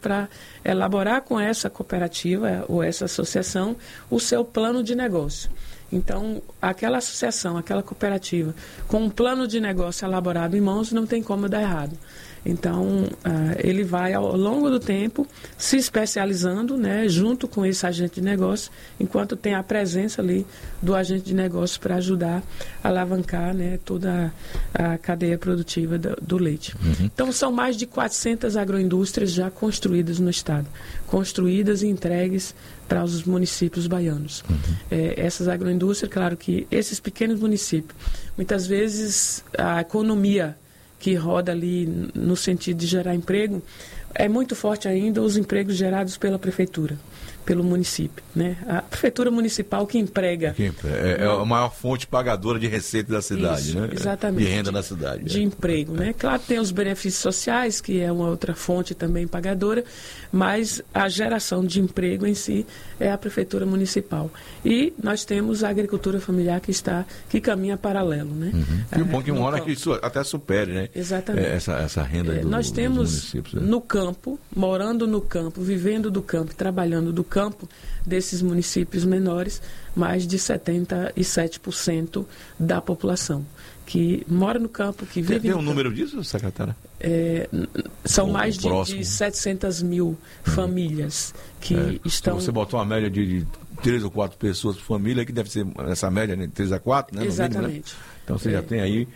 para elaborar com essa cooperativa ou essa associação o seu plano de negócio. Então, aquela associação, aquela cooperativa, com um plano de negócio elaborado em mãos, não tem como dar errado. Então, ele vai, ao longo do tempo, se especializando, né, junto com esse agente de negócio, enquanto tem a presença ali do agente de negócio para ajudar a alavancar, né, toda a cadeia produtiva do leite. Então, são mais de 400 agroindústrias já construídas no estado, construídas e entregues para os municípios baianos. Essas agroindústrias, claro que esses pequenos municípios, muitas vezes a economia que roda ali no sentido de gerar emprego, é muito forte ainda os empregos gerados pela prefeitura, pelo município, né? A prefeitura municipal que emprega. É a maior fonte pagadora de receita da cidade, isso, né? Exatamente. De renda da cidade. De emprego, né? Claro, tem os benefícios sociais, que é uma outra fonte também pagadora, mas a geração de emprego em si é a prefeitura municipal. E nós temos a agricultura familiar que caminha paralelo, né? E o bom que uma hora que isso até supere, né? Exatamente. Essa renda nós temos dos municípios. Né? No campo, morando no campo, vivendo do campo, trabalhando do campo desses municípios menores, mais de 77% da população que mora no campo, que vive Tem um número disso, secretária? São mais de 700 mil famílias que estão... Você botou uma média de 3 ou 4 pessoas por família, que deve ser essa média, né? 3 a 4, né? Exatamente. Mínimo, né? Então você já tem aí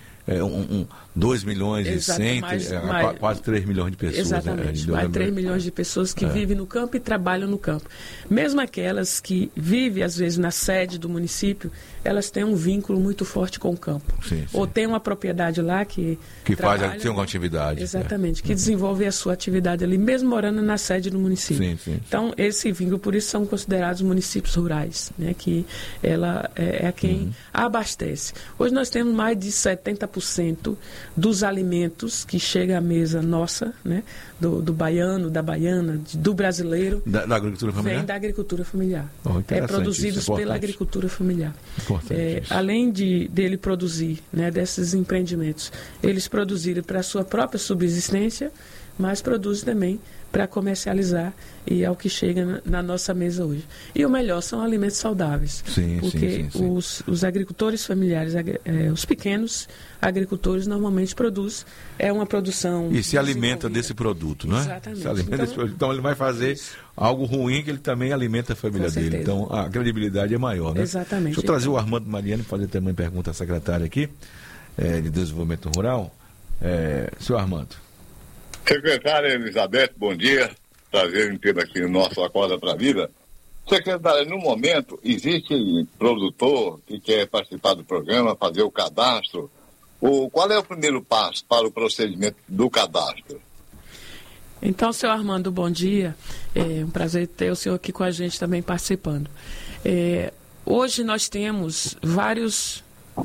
2 milhões e 100, quase 3 milhões de pessoas. Exatamente, mais 3 milhões de pessoas que vivem no campo e trabalham no campo. Mesmo aquelas que vivem, às vezes, na sede do município, elas têm um vínculo muito forte com o campo. Sim. Ou tem uma propriedade lá que tem uma atividade. Exatamente, que desenvolve a sua atividade ali, mesmo morando na sede do município. Sim. Então, esse vínculo, por isso, são considerados municípios rurais, né, que ela é quem abastece. Hoje nós temos mais de 70% dos alimentos que chegam à mesa nossa, né, do baiano, da baiana, do brasileiro, da agricultura familiar? Vem da agricultura familiar. Produzidos isso, pela agricultura familiar. Importante além dele produzir, né, desses empreendimentos, eles produzirem para a sua própria subsistência, mas produzem também para comercializar, e é o que chega na nossa mesa hoje. E o melhor são alimentos saudáveis, porque os agricultores familiares, os pequenos agricultores normalmente produzem, é uma produção... E se alimenta desse produto, não é? Exatamente. Se alimenta desse produto. Então ele vai fazer algo ruim que ele também alimenta a família dele. Então a credibilidade é maior, né? Exatamente. Deixa eu trazer o Armando Mariano e fazer também pergunta à secretária aqui, de Desenvolvimento Rural. Senhor Armando. Secretária Elizabeth, bom dia. Prazer em tê-la aqui no nosso Acorda para a Vida. Secretária, no momento, existe produtor que quer participar do programa, fazer o cadastro? Qual é o primeiro passo para o procedimento do cadastro? Então, senhor Armando, bom dia. É um prazer ter o senhor aqui com a gente também participando. Hoje nós temos vários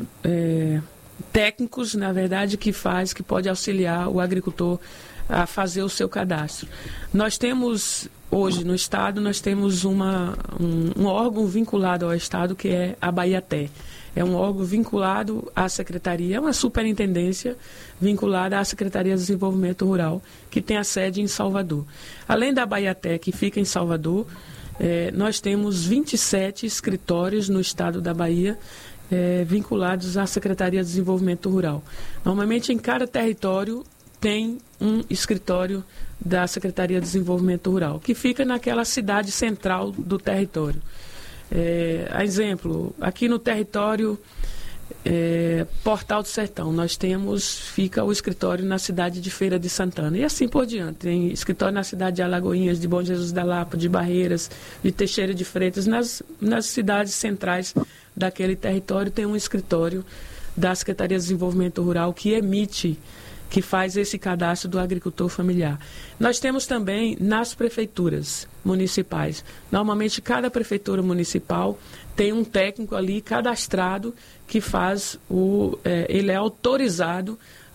técnicos, na verdade, que pode auxiliar o agricultor a fazer o seu cadastro. Nós temos, hoje no Estado, nós temos um órgão vinculado ao Estado, que é a Baiaté. É um órgão vinculado à Secretaria, é uma superintendência vinculada à Secretaria de Desenvolvimento Rural, que tem a sede em Salvador. Além da Baiaté, que fica em Salvador, nós temos 27 escritórios no estado da Bahia, vinculados à Secretaria de Desenvolvimento Rural. Normalmente, em cada território, tem um escritório da Secretaria de Desenvolvimento Rural, que fica naquela cidade central do território. A exemplo, aqui no território Portal do Sertão, fica o escritório na cidade de Feira de Santana, e assim por diante. Tem escritório na cidade de Alagoinhas, de Bom Jesus da Lapa, de Barreiras, de Teixeira de Freitas, nas cidades centrais daquele território tem um escritório da Secretaria de Desenvolvimento Rural que faz esse cadastro do agricultor familiar. Nós temos também nas prefeituras municipais. Normalmente, cada prefeitura municipal tem um técnico ali cadastrado que ele é autorizado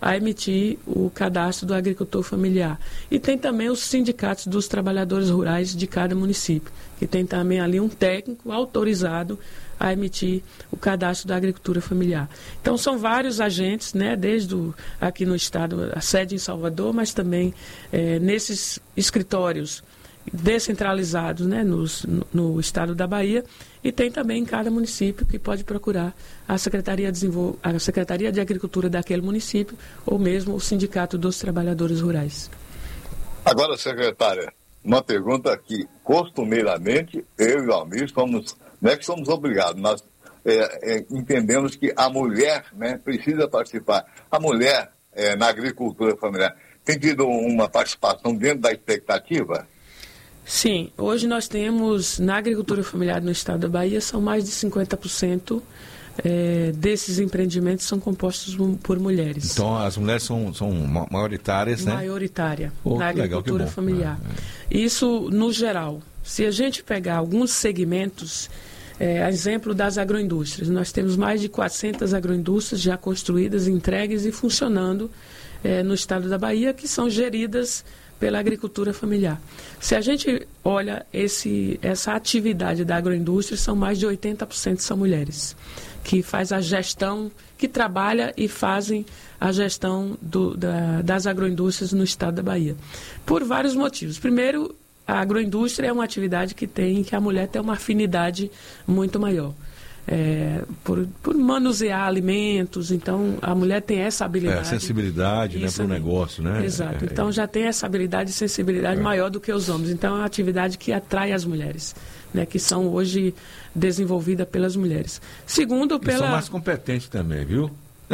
a emitir o cadastro do agricultor familiar. E tem também os sindicatos dos trabalhadores rurais de cada município, que tem também ali um técnico autorizado a emitir o cadastro da agricultura familiar. Então, são vários agentes, né, desde aqui no estado, a sede em Salvador, mas também nesses escritórios descentralizados, né, no estado da Bahia, e tem também em cada município que pode procurar a Secretaria de Agricultura daquele município ou mesmo o Sindicato dos Trabalhadores Rurais. Agora, secretária, uma pergunta que costumeiramente eu e o Almir não é que somos obrigados, nós entendemos que a mulher, né, precisa participar. A mulher na agricultura familiar tem tido uma participação dentro da expectativa? Sim, hoje nós temos na agricultura familiar no estado da Bahia, são mais de 50% desses empreendimentos são compostos por mulheres. Então as mulheres são maioritárias, né? Maioritária na agricultura familiar. Isso no geral. Se a gente pegar alguns segmentos, a exemplo das agroindústrias, nós temos mais de 400 agroindústrias já construídas, entregues e funcionando no estado da Bahia, que são geridas pela agricultura familiar. Se a gente olha essa atividade da agroindústria, são mais de 80% são mulheres, que faz a gestão, que trabalha e fazem a gestão das agroindústrias no estado da Bahia. Por vários motivos. Primeiro, a agroindústria é uma atividade que a mulher tem uma afinidade muito maior. Por manusear alimentos, então a mulher tem essa habilidade. Sensibilidade, né, para o negócio, né? Exato, então já tem essa habilidade e sensibilidade maior do que os homens. Então é uma atividade que atrai as mulheres, né, que são hoje desenvolvidas pelas mulheres. Segundo, são mais competentes também, viu?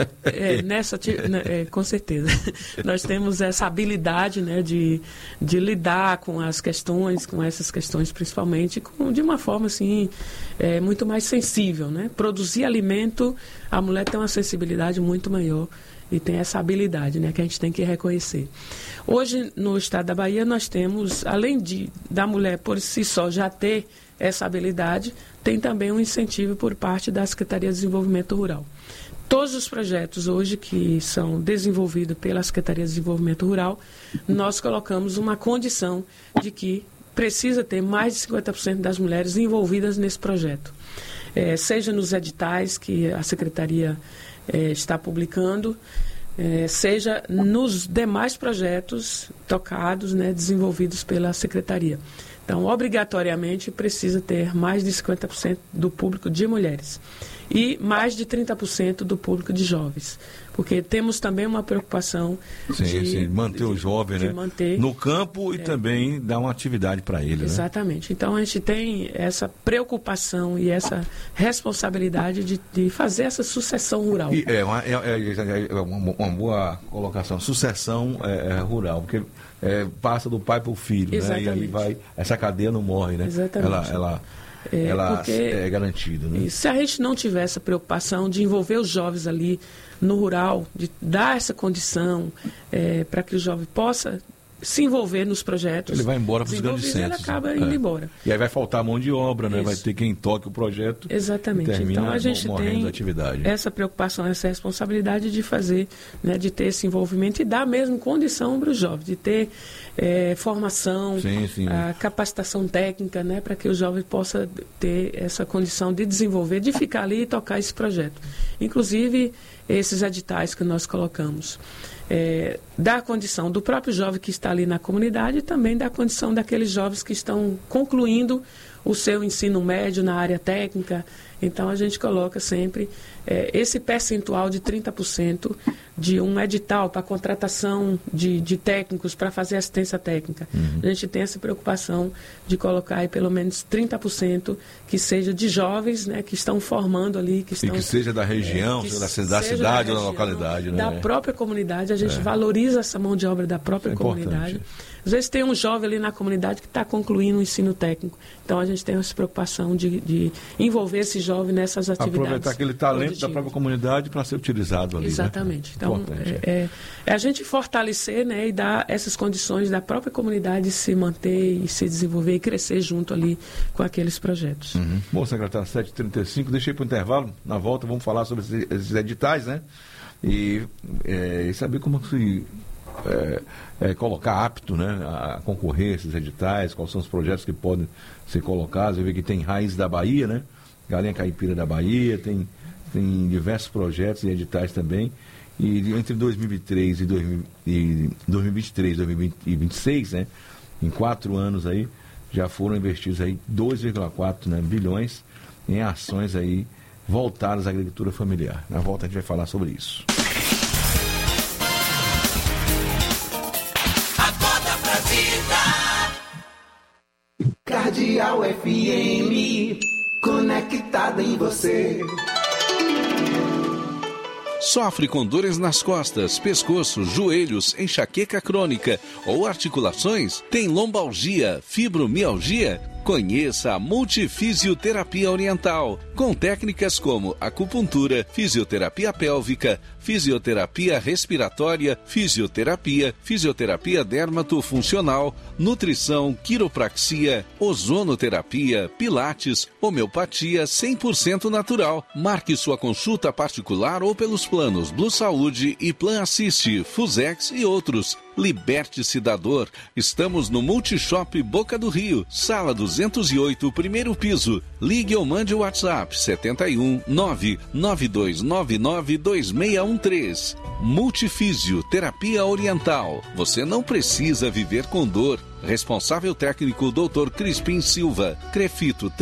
Com certeza. Nós temos essa habilidade, né, de lidar com essas questões principalmente, de uma forma assim, muito mais sensível, né? Produzir alimento, a mulher tem uma sensibilidade muito maior e tem essa habilidade, né, que a gente tem que reconhecer. Hoje, no estado da Bahia, nós temos, além da mulher por si só já ter essa habilidade, tem também um incentivo por parte da Secretaria de Desenvolvimento Rural. Todos os projetos hoje que são desenvolvidos pela Secretaria de Desenvolvimento Rural, nós colocamos uma condição de que precisa ter mais de 50% das mulheres envolvidas nesse projeto. Seja nos editais que a Secretaria está publicando, seja nos demais projetos tocados, né, desenvolvidos pela Secretaria. Então, obrigatoriamente, precisa ter mais de 50% do público de mulheres e mais de 30% do público de jovens. Porque temos também uma preocupação de manter o jovem, né, no campo e também dar uma atividade para ele. Exatamente. Né? Então, a gente tem essa preocupação e essa responsabilidade de fazer essa sucessão rural. E uma boa colocação, sucessão rural, porque passa do pai para o filho, né? E aí essa cadeia não morre, né? Exatamente. Ela é garantida, né? Se a gente não tiver essa preocupação de envolver os jovens ali no rural, de dar essa condição para que o jovem possa se envolver nos projetos, ele vai embora para os grandes centros. Ele acaba indo embora. E aí vai faltar mão de obra, né? Vai ter quem toque o projeto. Exatamente. Então a gente tem essa preocupação, essa responsabilidade de fazer, né, de ter esse envolvimento e dar mesmo condição para os jovens, de ter formação, a capacitação técnica, né, para que o jovem possa ter essa condição de desenvolver, de ficar ali e tocar esse projeto. Inclusive, esses editais que nós colocamos. Da condição do próprio jovem que está ali na comunidade e também da condição daqueles jovens que estão concluindo o seu ensino médio na área técnica. Então, a gente coloca sempre esse percentual de 30% de um edital para contratação de técnicos para fazer assistência técnica. A gente tem essa preocupação de colocar aí pelo menos 30% que seja de jovens, né, que estão formando ali. Que seja da região, da cidade ou da localidade. Né? Da própria comunidade, a gente valoriza essa mão de obra da própria comunidade. Às vezes tem um jovem ali na comunidade que está concluindo o ensino técnico. Então, a gente tem essa preocupação de envolver esse jovem nessas atividades. Aproveitar aquele talento da própria comunidade para ser utilizado ali. Exatamente. Né? Então, é a gente fortalecer, né, e dar essas condições da própria comunidade se manter e se desenvolver e crescer junto ali com aqueles projetos. Bom, secretário, 7h35, deixei para o intervalo. Na volta vamos falar sobre esses editais, né? e saber como se colocar apto, né, a concorrer a esses editais, quais são os projetos que podem ser colocados. Eu vi que tem Raiz da Bahia, né? Galinha Caipira da Bahia, tem diversos projetos e editais também. E entre 2023 e 2026, né, em 4 anos aí, já foram investidos aí 2,4, né, bilhões em ações aí voltadas à agricultura familiar. Na volta a gente vai falar sobre isso. Acorda pra vida. Cardeal FM, conectada em você. Sofre com dores nas costas, pescoço, joelhos, enxaqueca crônica ou articulações? Tem lombalgia, fibromialgia? Conheça a Multifisioterapia Oriental, com técnicas como acupuntura, fisioterapia pélvica, fisioterapia respiratória, fisioterapia dermatofuncional, nutrição, quiropraxia, ozonoterapia, pilates, homeopatia 100% natural. Marque sua consulta particular ou pelos planos Blue Saúde e Plan Assist, Fusex e outros. Liberte-se da dor. Estamos no Multishop Boca do Rio, sala 208, primeiro piso. Ligue ou mande o WhatsApp 71 992992613. Multifísio Terapia Oriental. Você não precisa viver com dor. Responsável técnico Dr. Crispim Silva. Crefito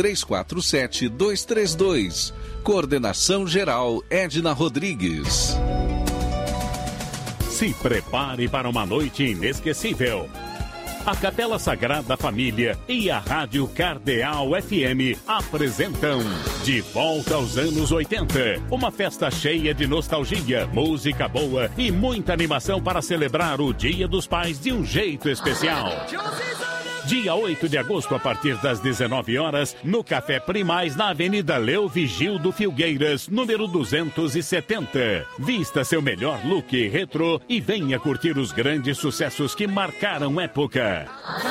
347232. Coordenação geral Edna Rodrigues. Se prepare para uma noite inesquecível. A Capela Sagrada Família e a Rádio Cardeal FM apresentam De Volta aos Anos 80. Uma festa cheia de nostalgia, música boa e muita animação para celebrar o Dia dos Pais de um jeito especial. Dia 8 de agosto, a partir das 19 horas, no Café Primaz, na Avenida Leo Vigildo Filgueiras, número 270. Vista seu melhor look retrô e venha curtir os grandes sucessos que marcaram época.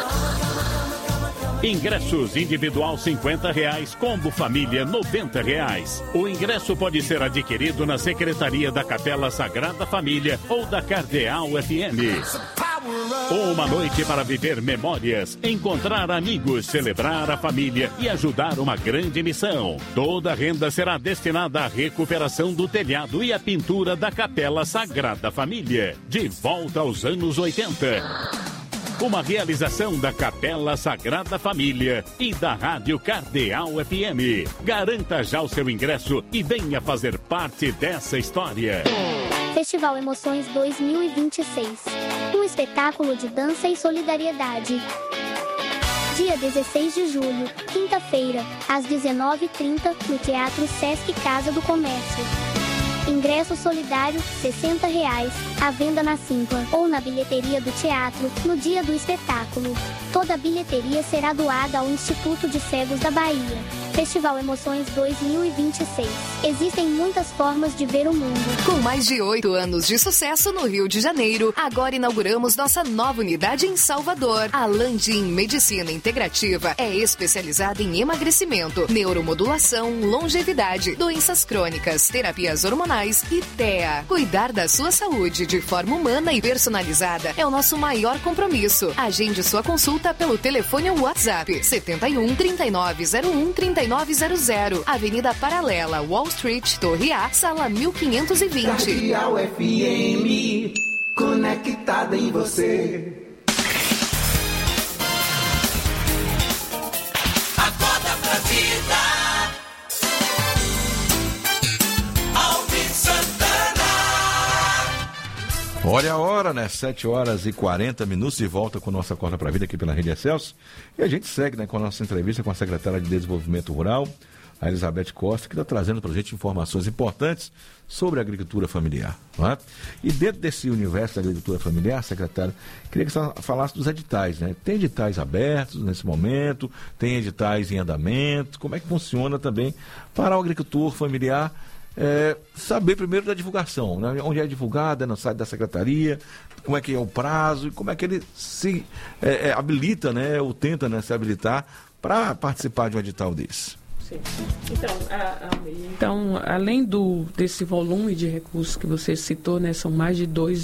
Ingressos individual R$50, combo família R$90. O ingresso pode ser adquirido na Secretaria da Capela Sagrada Família ou da Cardeal FM. Uma noite para viver memórias, encontrar amigos, celebrar a família e ajudar uma grande missão. Toda a renda será destinada à recuperação do telhado e à pintura da Capela Sagrada Família. De volta aos anos 80. Uma realização da Capela Sagrada Família e da Rádio Cardeal FM. Garanta já o seu ingresso e venha fazer parte dessa história. Festival Emoções 2026. Um espetáculo de dança e solidariedade. Dia 16 de julho, quinta-feira, às 19h30, no Teatro Sesc Casa do Comércio. Ingresso solidário, R$60, à venda na Simpla ou na bilheteria do teatro, no dia do espetáculo. Toda a bilheteria será doada ao Instituto de Cegos da Bahia. Festival Emoções 2026. Existem muitas formas de ver o mundo. Com mais de 8 anos de sucesso no Rio de Janeiro, agora inauguramos nossa nova unidade em Salvador. A Landim Medicina Integrativa é especializada em emagrecimento, neuromodulação, longevidade, doenças crônicas, terapias hormonais e TEA. Cuidar da sua saúde de forma humana e personalizada é o nosso maior compromisso. Agende sua consulta pelo telefone ou WhatsApp 71 3901 3900, Avenida Paralela, Wall Street, Torre A, sala 1520. Cardeal FM, conectada em você. Acorda pra vida. Alvin Santana. Olha a hora, né? 7h40, de volta com nossa Acorda pra Vida aqui pela Rede Excelsior. E a gente segue, né, com a nossa entrevista com a secretária de Desenvolvimento Rural, a Elizabeth Costa, que está trazendo para a gente informações importantes sobre a agricultura familiar. Não é? E dentro desse universo da agricultura familiar, secretária, queria que você falasse dos editais, né? Tem editais abertos nesse momento, tem editais em andamento, como é que funciona também para o agricultor familiar saber primeiro da divulgação, né? Onde é divulgada, no site da secretaria, como é que é o prazo e como é que ele se habilita, né? Ou tenta, né, se habilitar para participar de um edital desse. Sim. Então, além desse volume de recursos que você citou, né, são mais de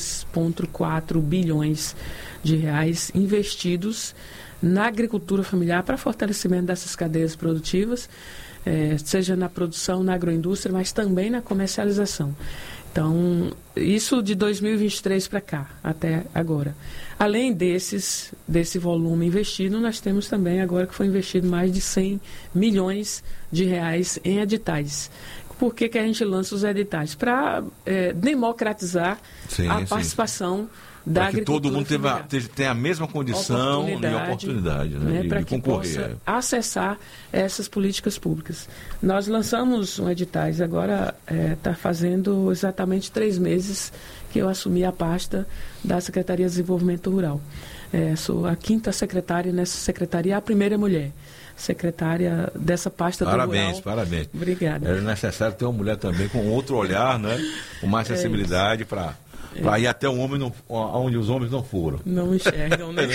2,4 bilhões de reais investidos na agricultura familiar para fortalecimento dessas cadeias produtivas, seja na produção, na agroindústria, mas também na comercialização. Então, isso de 2023 para cá, até agora. Além desse volume investido, nós temos também agora que foi investido mais de 100 milhões de reais em editais. Por que a gente lança os editais? Para democratizar a participação da agricultura. Para que todo mundo tenha a mesma condição e oportunidade, né, para de que concorrer. Possa acessar essas políticas públicas. Nós lançamos um editais, agora está fazendo exatamente 3 meses que eu assumi a pasta da Secretaria de Desenvolvimento Rural. Sou a 5ª secretária nessa secretaria, a primeira mulher secretária dessa pasta do rural. Parabéns. Obrigada. É necessário ter uma mulher também com outro olhar, né? Com mais sensibilidade para ir até o homem onde os homens não foram. Não enxergam, né?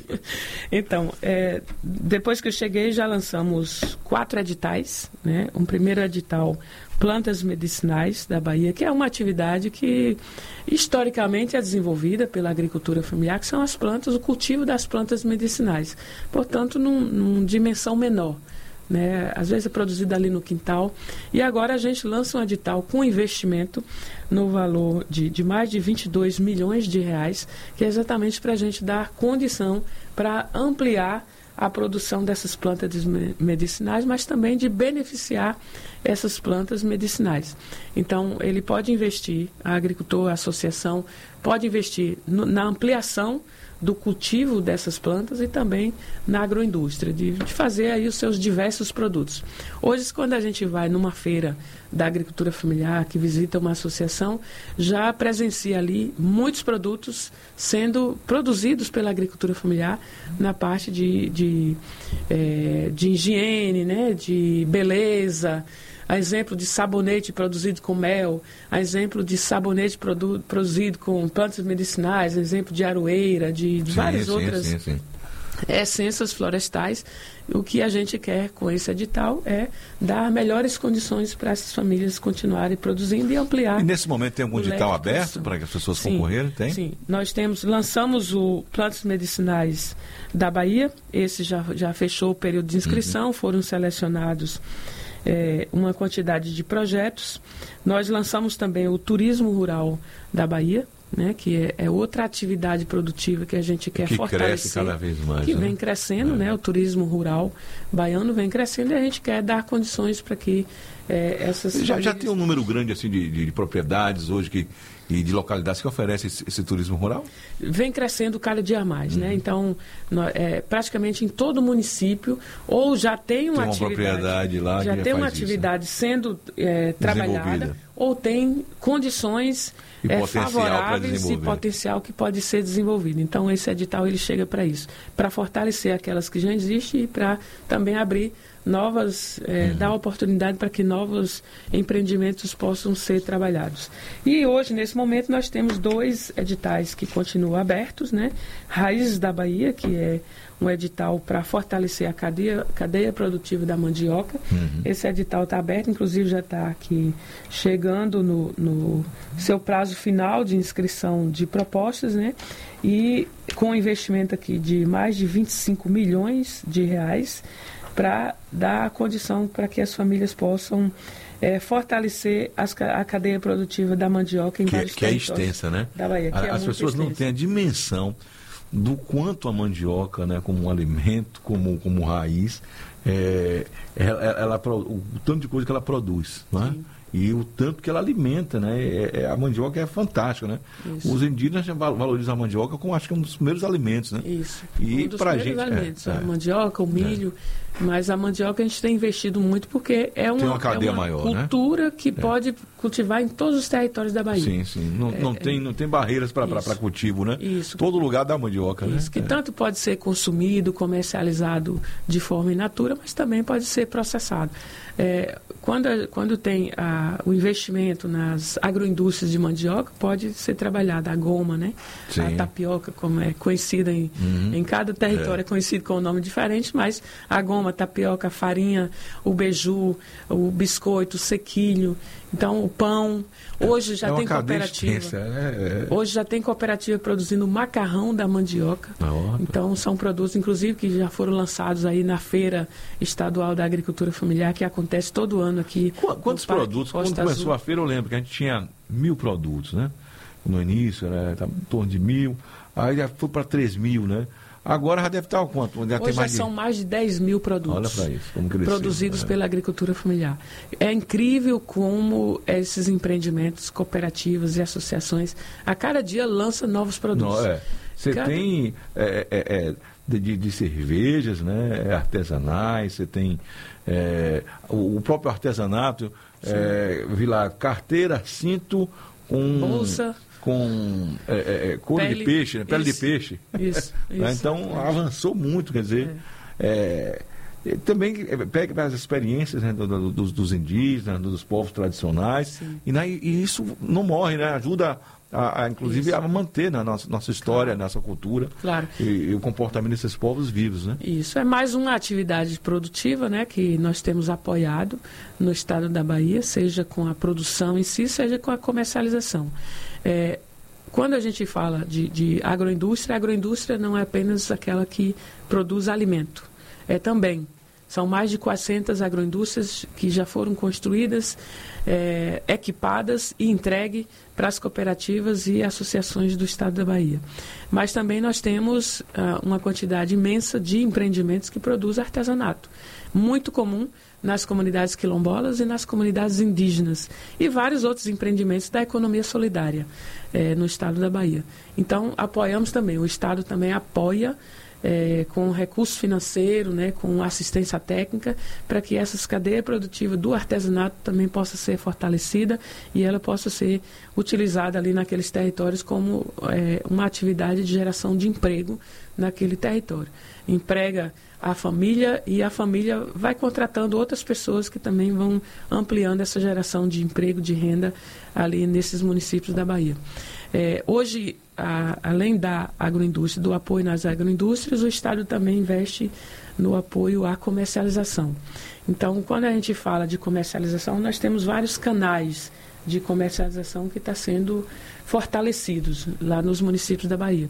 Então, depois que eu cheguei, já lançamos 4 editais, né? Um primeiro edital, Plantas Medicinais da Bahia, que é uma atividade que historicamente é desenvolvida pela agricultura familiar, que são as plantas, o cultivo das plantas medicinais. Portanto, numa dimensão menor. Né? Às vezes é produzida ali no quintal. E agora a gente lança um edital com investimento no valor de mais de 22 milhões de reais, que é exatamente para a gente dar condição para ampliar a produção dessas plantas medicinais, mas também de beneficiar essas plantas medicinais. Então, ele pode investir, a agricultor, a associação, pode investir na ampliação do cultivo dessas plantas e também na agroindústria, de fazer aí os seus diversos produtos. Hoje, quando a gente vai numa feira da agricultura familiar, que visita uma associação, já presencia ali muitos produtos sendo produzidos pela agricultura familiar na parte de higiene, né, de beleza, a exemplo de sabonete produzido com mel, a exemplo de sabonete produzido com plantas medicinais, a exemplo de aroeira, de várias outras essências florestais. O que a gente quer com esse edital é dar melhores condições para essas famílias continuarem produzindo e ampliar. E nesse momento tem algum edital aberto para que as pessoas concorrerem? Tem? Sim, nós lançamos o Plantas Medicinais da Bahia, esse já fechou o período de inscrição, foram selecionados uma quantidade de projetos. Nós lançamos também o Turismo Rural da Bahia, né, que é outra atividade produtiva que a gente quer fortalecer. Que cresce cada vez mais. Que vem crescendo, né, o turismo rural baiano vem crescendo e a gente quer dar condições para que essas famílias... Já tem um número grande assim, de propriedades hoje e de localidades que oferecem esse turismo rural? Vem crescendo cada dia mais, né? Então, praticamente em todo o município, ou já tem uma propriedade lá, já tem uma atividade sendo trabalhada, ou tem condições favoráveis e potencial que pode ser desenvolvido. Então, esse edital ele chega para isso, para fortalecer aquelas que já existem e para também abrir novas, dar oportunidade para que novos empreendimentos possam ser trabalhados. E hoje, nesse momento, nós temos 2 editais que continuam abertos, né? Raízes da Bahia, que é um edital para fortalecer a cadeia produtiva da mandioca. Esse edital está aberto, inclusive já está aqui chegando no seu prazo final de inscrição de propostas, né? E com investimento aqui de mais de 25 milhões de reais para dar condição para que as famílias possam fortalecer a cadeia produtiva da mandioca em vários territórios. Que é extensa, né? Da Bahia, as pessoas não têm a dimensão do quanto a mandioca, né, como um alimento, como raiz, o tanto de coisa que ela produz, né? E o tanto que ela alimenta, né? A mandioca é fantástica, né? Isso. Os indígenas valorizam a mandioca como, acho que, um dos primeiros alimentos, né? Isso. E um dos primeiros alimentos. A mandioca, o milho, mas a mandioca a gente tem investido muito porque é uma cadeia maior, cultura, né? que pode cultivar em todos os territórios da Bahia. Sim. Não tem barreiras para cultivo, né? Isso. Todo lugar dá mandioca, isso, né? Que tanto pode ser consumido, comercializado de forma in natura, mas também pode ser processado. Quando tem a o investimento nas agroindústrias de mandioca pode ser trabalhada a goma, né? Sim. A tapioca, como é conhecida em cada território, é conhecido com um nome diferente, mas a goma, a tapioca, a farinha, o beiju, o biscoito, o sequilho, então o pão. Hoje já tem cooperativa. Hoje já tem cooperativa produzindo macarrão da mandioca. Então são produtos, inclusive, que já foram lançados aí na Feira Estadual da Agricultura Familiar, que acontece todo ano aqui. Quantos produtos? Quando começou a feira, eu lembro que a gente tinha 1.000 produtos, né? No início, era em torno de 1.000, aí já foi para 3.000, né? Agora já deve estar o quanto? Já Hoje tem são mais de 10 mil produtos. Olha para isso, como cresceu, produzidos pela agricultura familiar. É incrível como esses empreendimentos, cooperativas e associações, a cada dia lançam novos produtos. Você tem de cervejas, né? Artesanais, você tem o próprio artesanato, vi lá, carteira, cinto com bolsa, com couro de peixe, né? Pele de peixe. Isso. Então avançou muito, quer dizer, também pega as experiências, né, dos indígenas, dos povos tradicionais, e isso não morre, né? Ajuda inclusive a manter na nossa história, nossa cultura, e o comportamento desses povos vivos, né? Isso é mais uma atividade produtiva, né, que nós temos apoiado no estado da Bahia, seja com a produção em si, seja com a comercialização. Quando a gente fala de agroindústria, a agroindústria não é apenas aquela que produz alimento, também. São mais de 400 agroindústrias que já foram construídas, equipadas e entregue para as cooperativas e associações do estado da Bahia. Mas também nós temos uma quantidade imensa de empreendimentos que produzem artesanato, muito comum nas comunidades quilombolas e nas comunidades indígenas, e vários outros empreendimentos da economia solidária no estado da Bahia. Então, apoiamos também, o estado também apoia com recurso financeiro, né, com assistência técnica, para que essa cadeia produtiva do artesanato também possa ser fortalecida e ela possa ser utilizada ali naqueles territórios como uma atividade de geração de emprego naquele território. Emprega a família e a família vai contratando outras pessoas que também vão ampliando essa geração de emprego, de renda ali nesses municípios da Bahia. Hoje, além da agroindústria, do apoio nas agroindústrias, o Estado também investe no apoio à comercialização. Então, quando a gente fala de comercialização, nós temos vários canais de comercialização que estão sendo fortalecidos lá nos municípios da Bahia.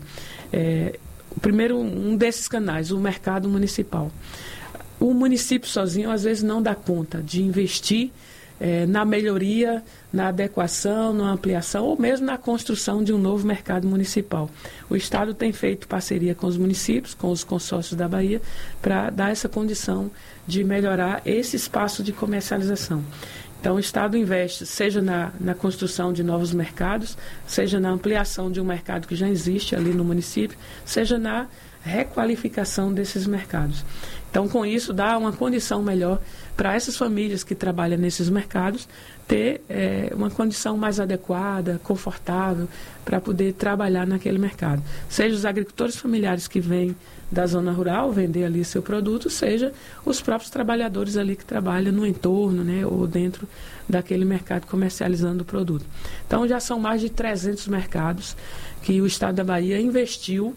O primeiro, um desses canais, o mercado municipal. O município sozinho, às vezes, não dá conta de investir na melhoria, na adequação, na ampliação ou mesmo na construção de um novo mercado municipal. O Estado tem feito parceria com os municípios, com os consórcios da Bahia, para dar essa condição de melhorar esse espaço de comercialização. Então, o Estado investe, seja na construção de novos mercados, seja na ampliação de um mercado que já existe ali no município, seja na requalificação desses mercados. Então, com isso, dá uma condição melhor para essas famílias que trabalham nesses mercados ter uma condição mais adequada, confortável, para poder trabalhar naquele mercado. Seja os agricultores familiares que vêm da zona rural vender ali seu produto, seja os próprios trabalhadores ali que trabalham no entorno, né, ou dentro daquele mercado comercializando o produto. Então, já são mais de 300 mercados que o Estado da Bahia investiu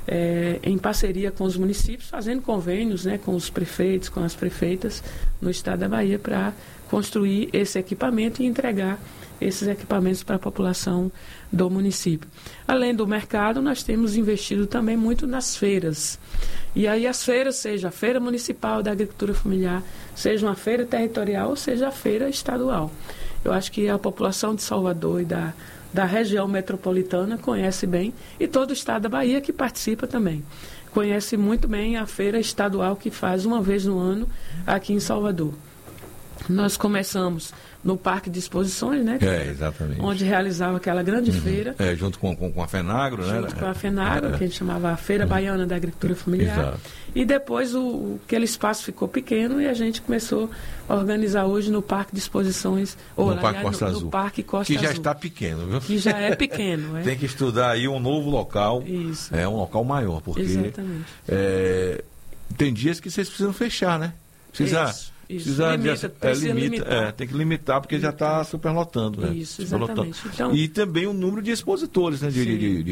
em parceria com os municípios, fazendo convênios, né, com os prefeitos, com as prefeitas no estado da Bahia para construir esse equipamento e entregar esses equipamentos para a população do município. Além do mercado, nós temos investido também muito nas feiras. E aí as feiras, seja a Feira Municipal da Agricultura Familiar, seja uma feira territorial, ou seja a feira estadual. Eu acho que a população de Salvador e da região metropolitana conhece bem, e todo o estado da Bahia que participa também. Conhece muito bem a feira estadual que faz uma vez no ano aqui em Salvador. Nós começamos no Parque de Exposições, né? Exatamente. Onde realizava aquela grande feira. Junto com a FENAGRO, né? Junto com a FENAGRO, que a gente chamava a Feira Baiana da Agricultura Familiar. Exato. E depois aquele espaço ficou pequeno e a gente começou a organizar hoje no Parque de Exposições, Parque Costa Azul. No Parque Costa Azul. Que já está pequeno, viu? Que já é pequeno. Tem que estudar aí um novo local. Isso. Um local maior, porque exatamente. Tem dias que vocês precisam fechar, né? Precisa precisa limitar. Tem que limitar, porque já está superlotando, né? Isso, exatamente. Então, e também o número de expositores, né?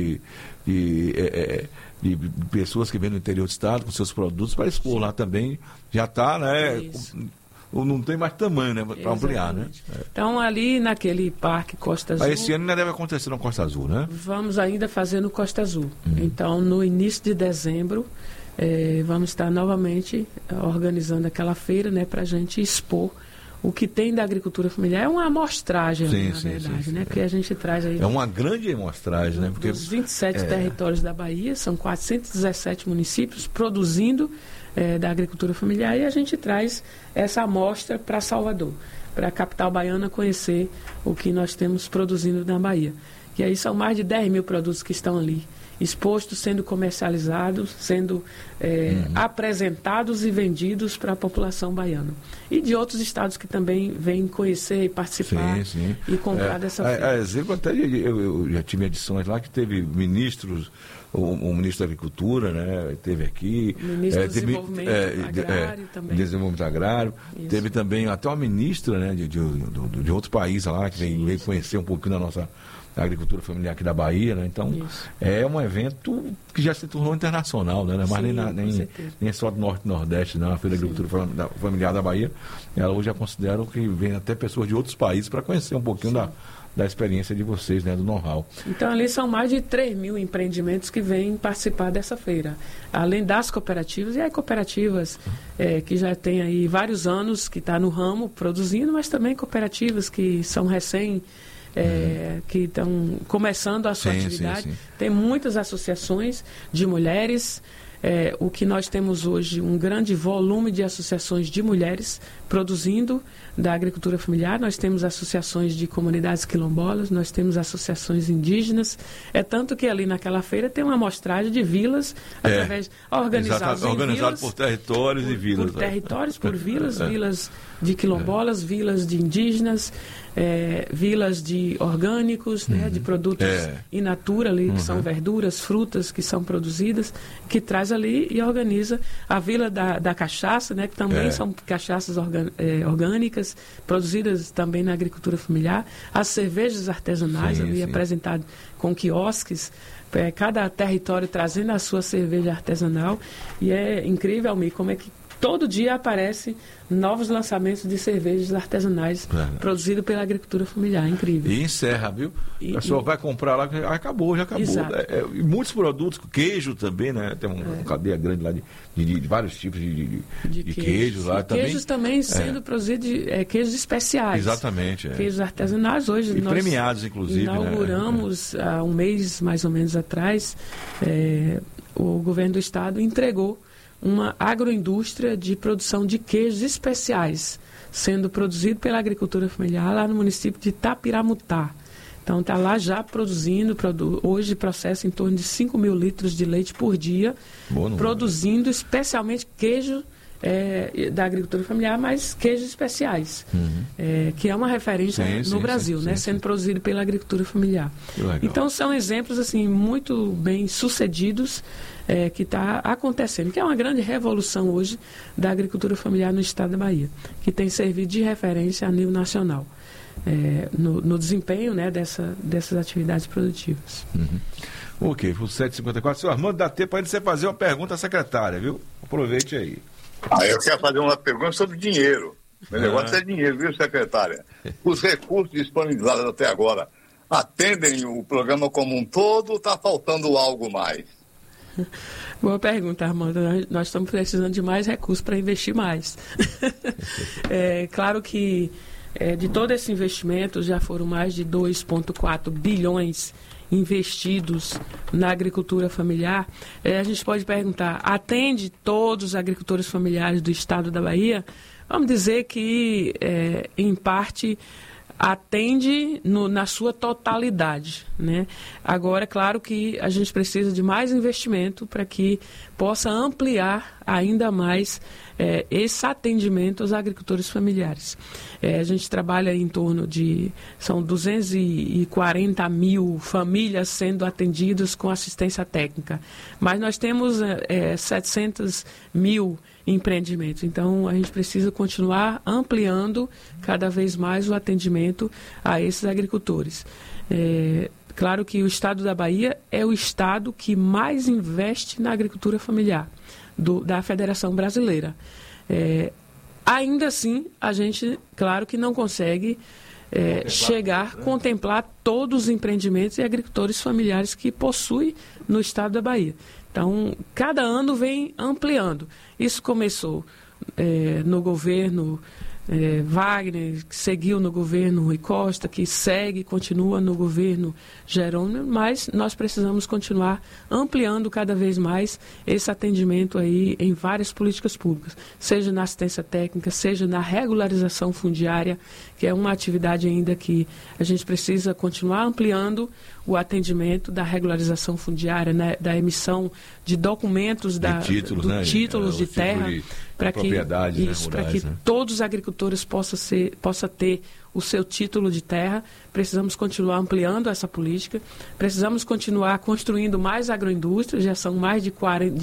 De pessoas que vêm do interior do estado com seus produtos para expor lá também. Já está, né? Não tem mais tamanho, né? Para ampliar, né? Então, ali naquele Parque Costa Azul... Esse ano ainda deve acontecer no Costa Azul, né? Vamos ainda fazer no Costa Azul. Então, no início de dezembro, vamos estar novamente organizando aquela feira, né? Para a gente expor o que tem da agricultura familiar. É uma amostragem, na verdade, né? Que a gente traz aí... É uma grande amostragem, né? Porque dos 27 territórios da Bahia, são 417 municípios produzindo da agricultura familiar, e a gente traz essa amostra para Salvador, para a capital baiana conhecer o que nós temos produzindo na Bahia. E aí são mais de 10 mil produtos que estão ali, expostos, sendo comercializados, sendo apresentados e vendidos para a população baiana. E de outros estados que também vêm conhecer e participar e comprar dessa feira. A exemplo, até eu já tive edições lá que teve ministros, o ministro da Agricultura, né, teve aqui. O ministro do Desenvolvimento Agrário também. Desenvolvimento Agrário. Isso. Teve também até uma ministra, né, de outro país lá, que veio conhecer um pouquinho da nossa agricultura familiar aqui da Bahia, né? Então, é um evento que já se tornou internacional, né? Mas nem só do Norte e Nordeste, não. A Feira da Agricultura Familiar da Bahia, ela hoje já considera que vem até pessoas de outros países para conhecer um pouquinho da experiência de vocês, né? Do know-how. Então, ali são mais de 3 mil empreendimentos que vêm participar dessa feira. Além das cooperativas, e aí cooperativas que já tem aí vários anos que está no ramo produzindo, mas também cooperativas que são que estão começando a sua atividade. Tem muitas associações de mulheres. O que nós temos hoje, um grande volume de associações de mulheres produzindo da agricultura familiar. Nós temos associações de comunidades quilombolas, nós temos associações indígenas. É tanto que ali naquela feira tem uma amostragem de vilas, organizado por territórios e vilas. Por territórios, por vilas, vilas de quilombolas, vilas de indígenas, vilas de orgânicos, né, de produtos in natura ali, que são verduras, frutas que são produzidas, que traz ali e organiza a vila da cachaça, né, que também são cachaças orgânicas, produzidas também na agricultura familiar, as cervejas artesanais ali apresentado com quiosques, cada território trazendo a sua cerveja artesanal, e é incrível, Almir, como é que todo dia aparecem novos lançamentos de cervejas artesanais produzidos pela agricultura familiar. Incrível. E encerra, viu? O pessoal vai comprar lá, já acabou. E muitos produtos, queijo também, né? Tem uma cadeia grande lá de vários tipos de queijos lá também. Queijos também sendo produzidos, queijos especiais. Exatamente. Queijos artesanais. Hoje e nós premiados, inclusive. Inauguramos há um mês, mais ou menos atrás, o governo do estado entregou uma agroindústria de produção de queijos especiais, sendo produzido pela agricultura familiar lá no município de Tapiramutá. Então está lá já produzindo, hoje processa em torno de 5 mil litros de leite por dia, produzindo especialmente queijo da agricultura familiar, mas queijos especiais, que é uma referência no Brasil, sendo produzido pela agricultura familiar. Então são exemplos assim muito bem sucedidos que está acontecendo, que é uma grande revolução hoje da agricultura familiar no estado da Bahia, que tem servido de referência a nível nacional no desempenho, né, dessas atividades produtivas. Ok, por 7h54. Senhor Armando, dá tempo para você fazer uma pergunta à secretária, viu? Aproveite aí. Eu quero fazer uma pergunta sobre dinheiro. O negócio é dinheiro, viu, secretária? Os recursos disponibilizados até agora atendem o programa como um todo ou está faltando algo mais? Boa pergunta, Armando. Nós estamos precisando de mais recursos para investir mais. Claro que de todo esse investimento já foram mais de 2,4 bilhões investidos na agricultura familiar. A gente pode perguntar, atende todos os agricultores familiares do estado da Bahia? Vamos dizer que, em parte, atende na sua totalidade, né? Agora, é claro que a gente precisa de mais investimento para que possa ampliar ainda mais esse atendimento aos agricultores familiares. A gente trabalha em torno de, são 240 mil famílias sendo atendidas com assistência técnica, mas nós temos 700 mil empreendimentos. Então, a gente precisa continuar ampliando cada vez mais o atendimento a esses agricultores. Claro que o estado da Bahia é o estado que mais investe na agricultura familiar da Federação Brasileira. Ainda assim, a gente, claro que não consegue contemplar todos os empreendimentos e agricultores familiares que possui no estado da Bahia. Então, cada ano vem ampliando. Isso começou no governo Wagner, que seguiu no governo Rui Costa, que continua no governo Jerônimo, mas nós precisamos continuar ampliando cada vez mais esse atendimento aí em várias políticas públicas, seja na assistência técnica, seja na regularização fundiária, que é uma atividade ainda que a gente precisa continuar ampliando o atendimento da regularização fundiária, né, da emissão de documentos, títulos de terra, para que todos os agricultores possam ter o seu título de terra. Precisamos continuar ampliando essa política, precisamos continuar construindo mais agroindústrias, já são mais de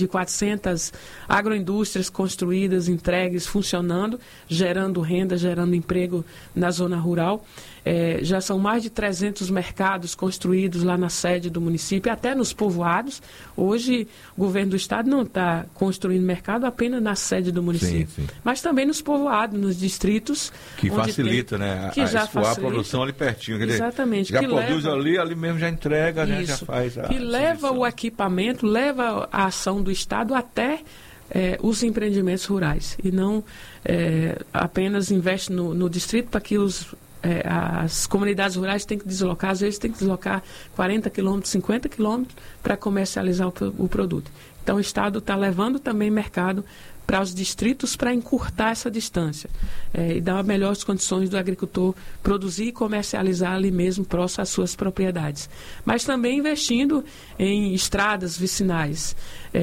400 agroindústrias construídas, entregues, funcionando, gerando renda, gerando emprego na zona rural. Já são mais de 300 mercados construídos lá na sede do município, até nos povoados. Hoje, o governo do estado não está construindo mercado apenas na sede do município, mas também nos povoados, nos distritos. Que facilita, né? Que já facilita a produção ali pertinho. Exatamente. Já produz ali mesmo já entrega, né? Já faz que leva o equipamento, leva a ação do estado até os empreendimentos rurais. E não apenas investe no distrito para que as comunidades rurais têm que deslocar, às vezes tem que deslocar 40 quilômetros, 50 quilômetros para comercializar o produto. Então o estado está levando também mercado para os distritos para encurtar essa distância e dar melhores condições do agricultor produzir e comercializar ali mesmo próximo às suas propriedades. Mas também investindo em estradas vicinais.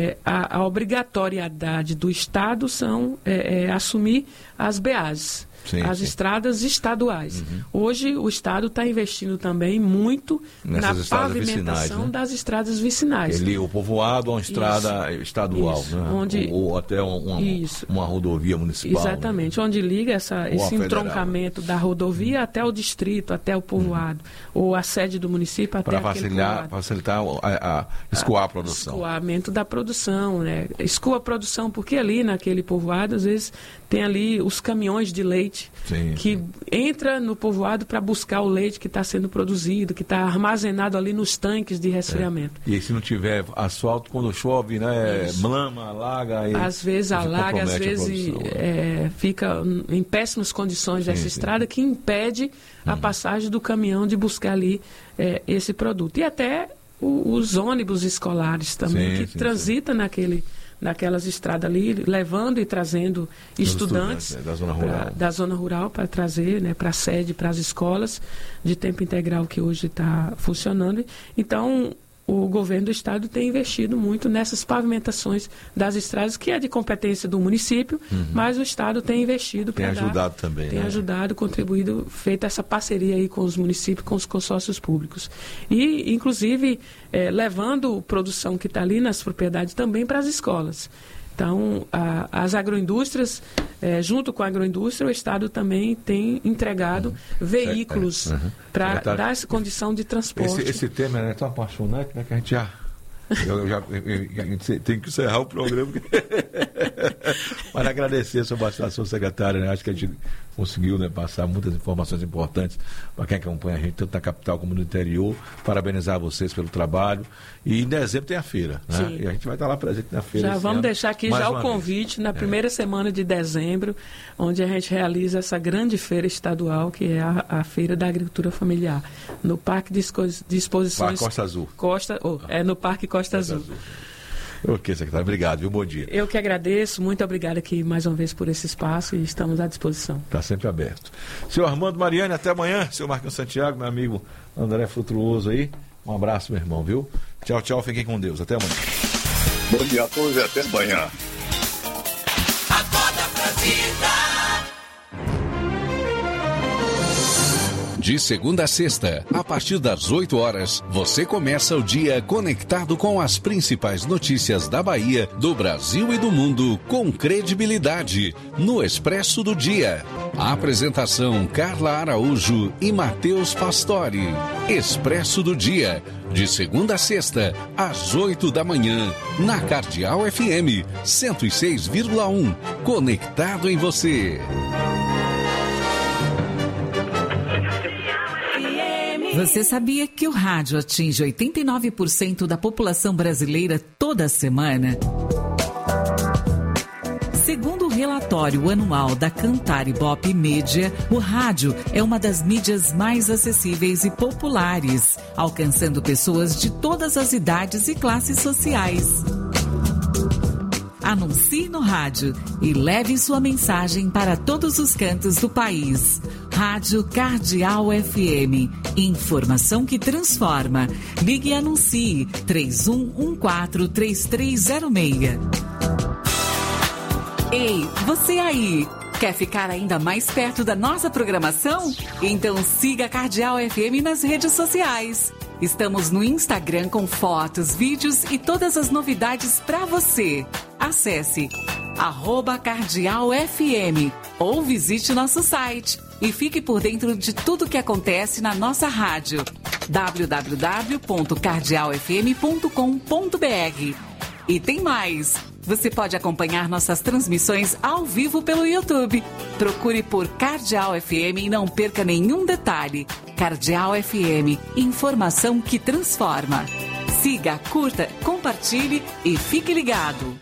A obrigatoriedade do estado são assumir as BAs. As estradas estaduais. Hoje o estado está investindo também muito na pavimentação das estradas vicinais. O povoado é uma estrada estadual, né? Ou até uma rodovia municipal. Exatamente, né? Onde liga esse entroncamento da rodovia até o distrito, até o povoado, ou a sede do município até aquele povoado. Para facilitar escoar a produção. Escoamento da produção, né? Escoa a produção, porque ali naquele povoado, às vezes, tem ali os caminhões de leite que entra no povoado para buscar o leite que está sendo produzido, que está armazenado ali nos tanques de resfriamento. E se não tiver asfalto, quando chove, né, lama, alaga. Às vezes alaga, às vezes fica em péssimas condições essa estrada, que impede a passagem do caminhão de buscar ali esse produto. E até os ônibus escolares também, que transitam naquelas estradas ali, levando e trazendo estudantes da zona rural para trazer, né, para a sede, para as escolas de tempo integral que hoje está funcionando. Então, o governo do estado tem investido muito nessas pavimentações das estradas, que é de competência do município, mas o estado tem investido para ajudado também. Tem ajudado, contribuído, feito essa parceria aí com os municípios, com os consórcios públicos. E, inclusive, levando produção que está ali nas propriedades também para as escolas. Então, as agroindústrias, junto com a agroindústria, o Estado também tem entregado veículos para dar essa condição de transporte. Esse tema é tão apaixonante, né, que a gente já tem que encerrar o programa. Mas agradecer a sua participação, secretária, né? Acho que a gente conseguiu, né, passar muitas informações importantes para quem acompanha a gente, tanto na capital como no interior. Parabenizar vocês pelo trabalho. E em dezembro tem a feira, né? E a gente vai estar lá presente na feira. Já vamos deixar aqui já o convite na primeira semana de dezembro, onde a gente realiza essa grande feira estadual, que é a Feira da Agricultura Familiar, no Parque de Exposições Costa Azul. No Parque Costa Azul. Ok, secretário, obrigado, viu? Bom dia. Eu que agradeço, muito obrigada aqui mais uma vez por esse espaço e estamos à disposição. Está sempre aberto. Senhor Armando Mariani, até amanhã. Senhor Marcos Santiago, meu amigo André Frutuoso aí. Um abraço, meu irmão, viu? Tchau, tchau, fiquem com Deus. Até amanhã. Bom dia a todos e até amanhã. Acorda pra vida. De segunda a sexta, a partir das 8 horas, você começa o dia conectado com as principais notícias da Bahia, do Brasil e do mundo, com credibilidade, no Expresso do Dia. A apresentação Carla Araújo e Matheus Pastore. Expresso do Dia, de segunda a sexta, às 8 da manhã, na Cardeal FM 106,1. Conectado em você. Você sabia que o rádio atinge 89% da população brasileira toda semana? Segundo o relatório anual da Cantar Ibope Mídia, o rádio é uma das mídias mais acessíveis e populares, alcançando pessoas de todas as idades e classes sociais. Anuncie no rádio e leve sua mensagem para todos os cantos do país. Rádio Cardeal FM. Informação que transforma. Ligue e anuncie 3114-3306. Ei, você aí! Quer ficar ainda mais perto da nossa programação? Então siga a Cardeal FM nas redes sociais. Estamos no Instagram com fotos, vídeos e todas as novidades para você. Acesse @cardealfm ou visite nosso site e fique por dentro de tudo que acontece na nossa rádio. www.cardealfm.com.br. E tem mais! Você pode acompanhar nossas transmissões ao vivo pelo YouTube. Procure por Cardeal FM e não perca nenhum detalhe. Cardeal FM, informação que transforma. Siga, curta, compartilhe e fique ligado.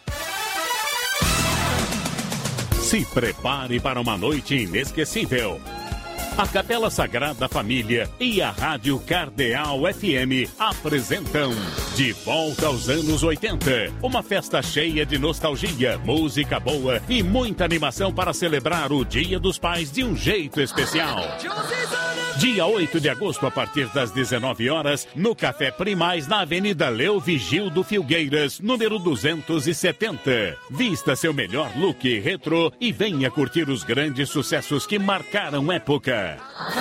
Se prepare para uma noite inesquecível. A Capela Sagrada Família e a Rádio Cardeal FM apresentam De Volta aos Anos 80. Uma festa cheia de nostalgia, música boa e muita animação para celebrar o Dia dos Pais de um jeito especial. Dia 8 de agosto, a partir das 19 horas, no Café Primaz, na Avenida Leo Vigildo Filgueiras, número 270. Vista seu melhor look retrô e venha curtir os grandes sucessos que marcaram época.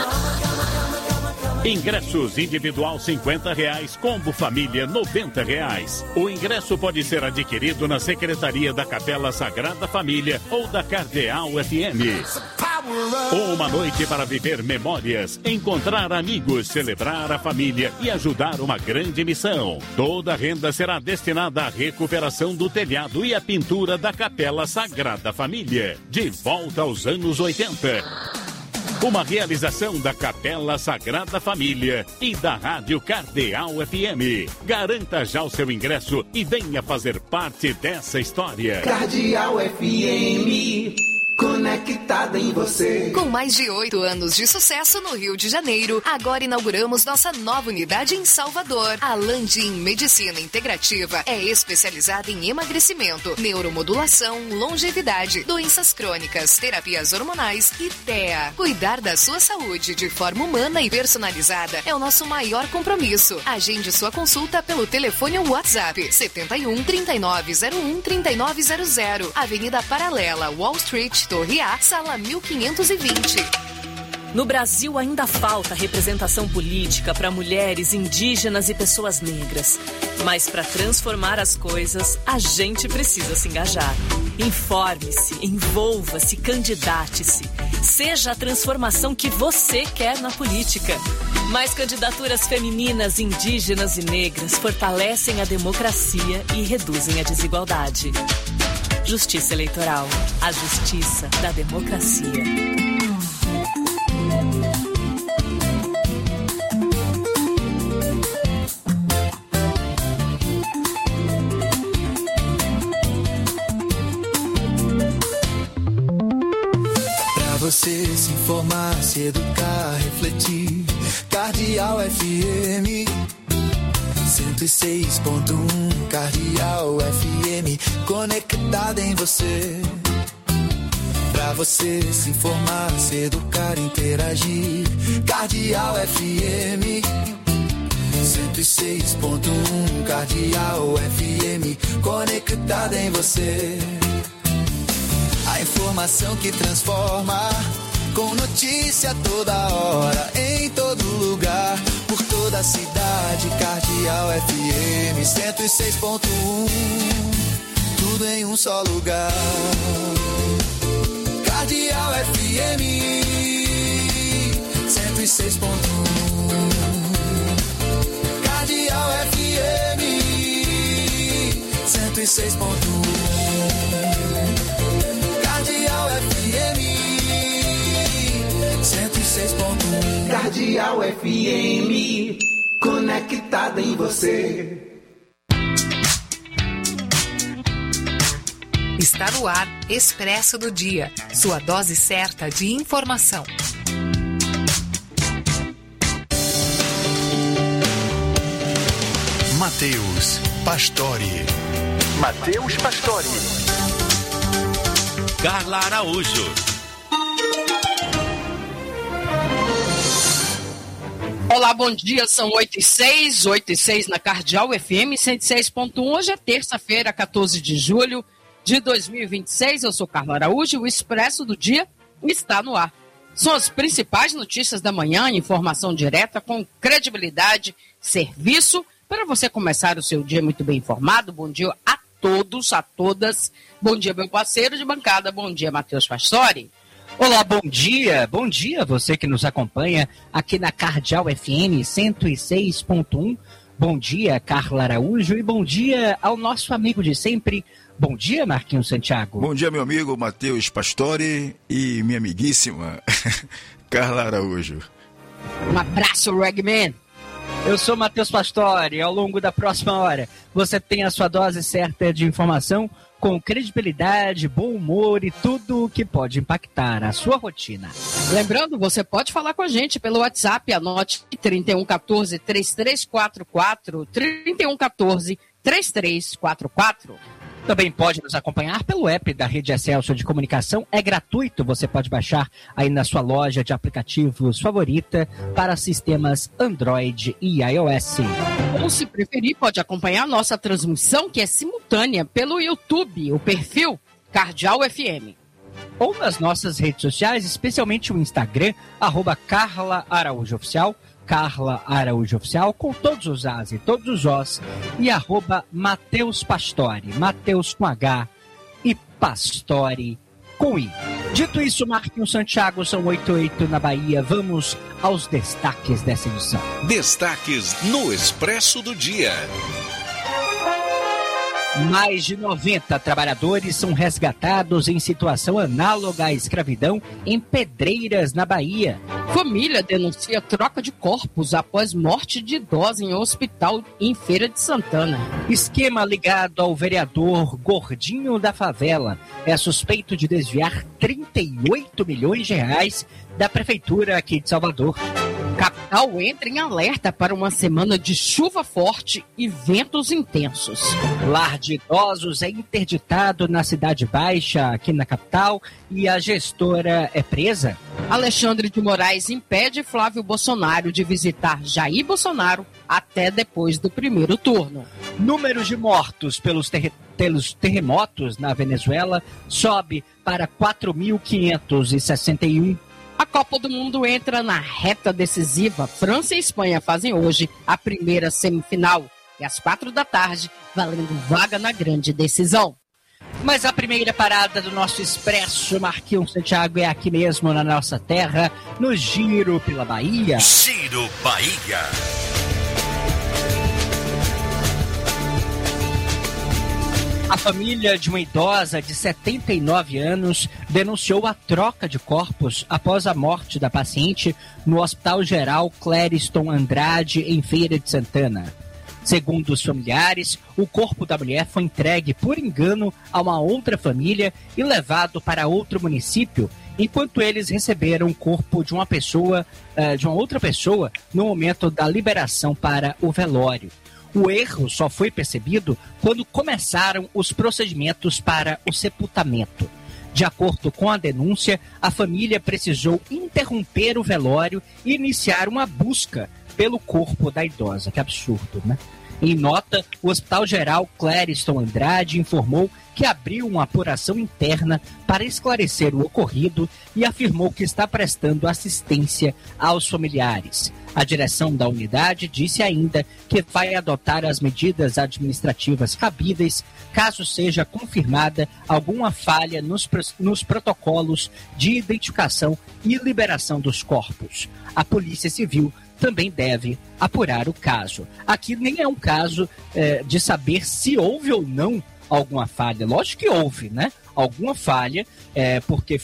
Ingressos individual R$50, combo família R$90. O ingresso pode ser adquirido na Secretaria da Capela Sagrada Família ou da Cardeal FM. Uma noite para viver memórias, encontrar amigos, celebrar a família e ajudar uma grande missão. Toda a renda será destinada à recuperação do telhado e à pintura da Capela Sagrada Família. De volta aos anos 80. Uma realização da Capela Sagrada Família e da Rádio Cardeal FM. Garanta já o seu ingresso e venha fazer parte dessa história. Cardeal FM, conectada em você. Com mais de 8 anos de sucesso no Rio de Janeiro, agora inauguramos nossa nova unidade em Salvador. A Landim Medicina Integrativa é especializada em emagrecimento, neuromodulação, longevidade, doenças crônicas, terapias hormonais e TEA. Cuidar da sua saúde de forma humana e personalizada é o nosso maior compromisso. Agende sua consulta pelo telefone ou WhatsApp 71 3901 3900, Avenida Paralela, Wall Street, Torre A, sala 1520. No Brasil ainda falta representação política para mulheres, indígenas e pessoas negras. Mas para transformar as coisas, a gente precisa se engajar. Informe-se, envolva-se, candidate-se. Seja a transformação que você quer na política. Mais candidaturas femininas, indígenas e negras fortalecem a democracia e reduzem a desigualdade. Justiça Eleitoral. A justiça da democracia. Você se informar, se educar, refletir. Cardeal FM 106.1 Cardeal FM, conectada em você. Pra você se informar, se educar, interagir. Cardeal FM 106.1 Cardeal FM, conectada em você. A informação que transforma, com notícia toda hora, em todo lugar, por toda a cidade. Cardeal FM 106.1, tudo em um só lugar. Cardeal FM 106.1, Cardeal FM 106.1, Cardeal FM 106.1. Cardeal FM, conectada em você. Está no ar, Expresso do Dia, sua dose certa de informação. Matheus Pastore. Matheus Pastore. Carla Araújo. Olá, bom dia, são 8h06 na Cardeal FM 106.1. Hoje é terça-feira, 14 de julho de 2026. Eu sou Carla Araújo e o Expresso do Dia está no ar. São as principais notícias da manhã, informação direta com credibilidade, serviço, para você começar o seu dia muito bem informado. Bom dia a todos, a todas. Bom dia, meu parceiro de bancada. Bom dia, Matheus Pastore. Olá, bom dia você que nos acompanha aqui na Cardeal FM 106.1. Bom dia, Carla Araújo, e bom dia ao nosso amigo de sempre. Bom dia, Marquinhos Santiago. Bom dia, meu amigo Matheus Pastore e minha amiguíssima Carla Araújo. Um abraço, Ragman. Eu sou Matheus Pastore e ao longo da próxima hora você tem a sua dose certa de informação com credibilidade, bom humor e tudo o que pode impactar a sua rotina. Lembrando, você pode falar com a gente pelo WhatsApp, anote 3114-3344, 3114-3344. Também pode nos acompanhar pelo app da Rede Excelsior de Comunicação. É gratuito, você pode baixar aí na sua loja de aplicativos favorita para sistemas Android e iOS. Ou, se preferir, pode acompanhar a nossa transmissão, que é simultânea, pelo YouTube, o perfil Cardeal FM. Ou nas nossas redes sociais, especialmente o Instagram, @Carla Araújo Oficial, Carla Araújo Oficial, com todos os As e todos os Os, e @Matheus Pastore, Matheus com H e Pastore com I. Dito isso, Marquinhos Santiago, são 8h08 na Bahia. Vamos aos destaques dessa edição. Destaques no Expresso do Dia. Mais de 90 trabalhadores são resgatados em situação análoga à escravidão em Pedreiras, na Bahia. Família denuncia troca de corpos após morte de idosa em hospital em Feira de Santana. Esquema ligado ao vereador Gordinho da Favela é suspeito de desviar 38 milhões de reais da prefeitura aqui de Salvador. Capital entra em alerta para uma semana de chuva forte e ventos intensos. Lar de idosos é interditado na Cidade Baixa, aqui na capital, e a gestora é presa. Alexandre de Moraes impede Flávio Bolsonaro de visitar Jair Bolsonaro até depois do primeiro turno. Números de mortos pelos terremotos na Venezuela sobe para 4.561. A Copa do Mundo entra na reta decisiva. França e Espanha fazem hoje a primeira semifinal. E às 4h, valendo vaga na grande decisão. Mas a primeira parada do nosso Expresso, Marquinhos Santiago, é aqui mesmo na nossa terra, no Giro pela Bahia. Giro Bahia. A família de uma idosa de 79 anos denunciou a troca de corpos após a morte da paciente no Hospital Geral Clériston Andrade, em Feira de Santana. Segundo os familiares, o corpo da mulher foi entregue por engano a uma outra família e levado para outro município, enquanto eles receberam o corpo de uma outra pessoa no momento da liberação para o velório. O erro só foi percebido quando começaram os procedimentos para o sepultamento. De acordo com a denúncia, a família precisou interromper o velório e iniciar uma busca pelo corpo da idosa. Que absurdo, né? Em nota, o Hospital Geral Clériston Andrade informou que abriu uma apuração interna para esclarecer o ocorrido e afirmou que está prestando assistência aos familiares. A direção da unidade disse ainda que vai adotar as medidas administrativas cabíveis caso seja confirmada alguma falha nos protocolos de identificação e liberação dos corpos. A Polícia Civil também deve apurar o caso. Aqui nem é um caso de saber se houve ou não alguma falha. Lógico que houve, né? Alguma falha, porque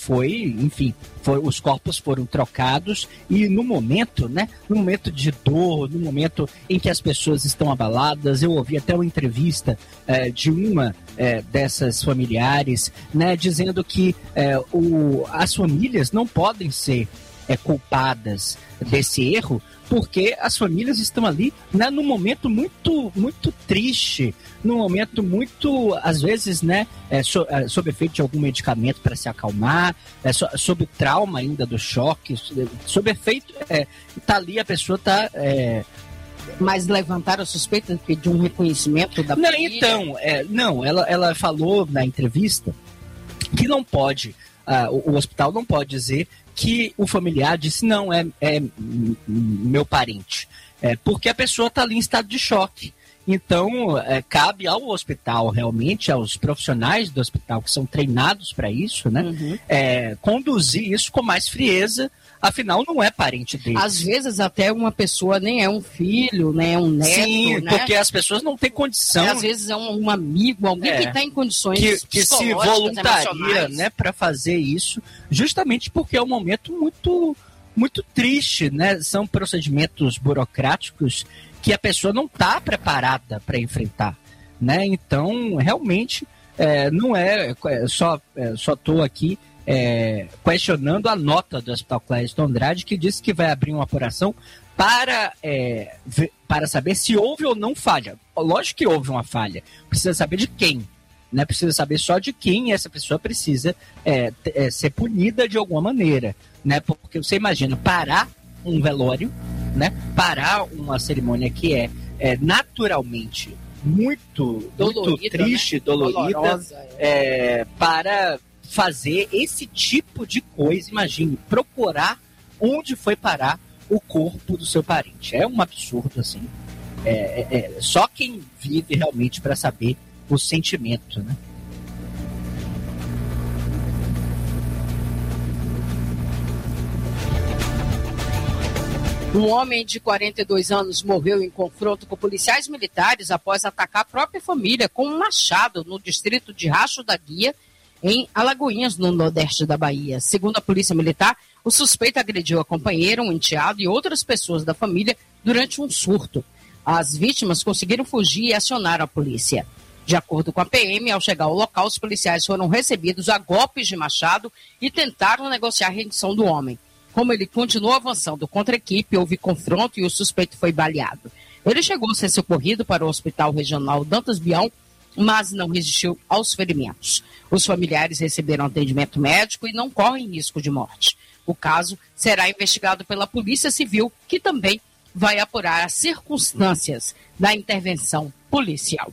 os corpos foram trocados e no momento, né? No momento de dor, no momento em que as pessoas estão abaladas, eu ouvi até uma entrevista de uma dessas familiares, né? Dizendo que as famílias não podem ser culpadas desse erro, porque as famílias estão ali, né, num momento muito, muito triste, num momento muito, às vezes, né, sob efeito de algum medicamento para se acalmar, sob o trauma ainda do choque, sob efeito, tá ali, a pessoa tá... Mas levantaram a suspeita de um reconhecimento da família? Não, ela falou na entrevista que não pode, o hospital não pode dizer que o familiar disse, não, é meu parente. Porque a pessoa está ali em estado de choque. Então, cabe ao hospital, realmente, aos profissionais do hospital que são treinados para isso, né? Conduzir isso com mais frieza, afinal, não é parente deles. Às vezes, até uma pessoa nem é um filho, nem é um neto. Sim, né? porque as pessoas não têm condição. Às vezes é um amigo, alguém que está em condições que se voluntaria, né, para fazer isso, justamente porque é um momento muito, muito triste, né? São procedimentos burocráticos que a pessoa não está preparada para enfrentar, né? Então, realmente, não só estou aqui questionando a nota do Hospital Clériston Andrade, que disse que vai abrir uma apuração para saber se houve ou não falha. Lógico que houve uma falha, precisa saber de quem, né? Precisa saber só de quem essa pessoa precisa ser punida de alguma maneira, né? Porque você imagina, parar um velório, né? Parar uma cerimônia que é naturalmente muito triste, né? Dolorida, para fazer esse tipo de coisa. Imagine, procurar onde foi parar o corpo do seu parente. É um absurdo, assim. Só quem vive realmente para saber o sentimento, né? Um homem de 42 anos morreu em confronto com policiais militares após atacar a própria família com um machado no distrito de Racho da Guia, em Alagoinhas, no nordeste da Bahia. Segundo a Polícia Militar, o suspeito agrediu a companheira, um enteado e outras pessoas da família durante um surto. As vítimas conseguiram fugir e acionaram a polícia. De acordo com a PM, ao chegar ao local, os policiais foram recebidos a golpes de machado e tentaram negociar a rendição do homem. Como ele continuou avançando contra a equipe, houve confronto e o suspeito foi baleado. Ele chegou a ser socorrido para o Hospital Regional Dantas Bião, mas não resistiu aos ferimentos. Os familiares receberam atendimento médico e não correm risco de morte. O caso será investigado pela Polícia Civil, que também vai apurar as circunstâncias da intervenção policial.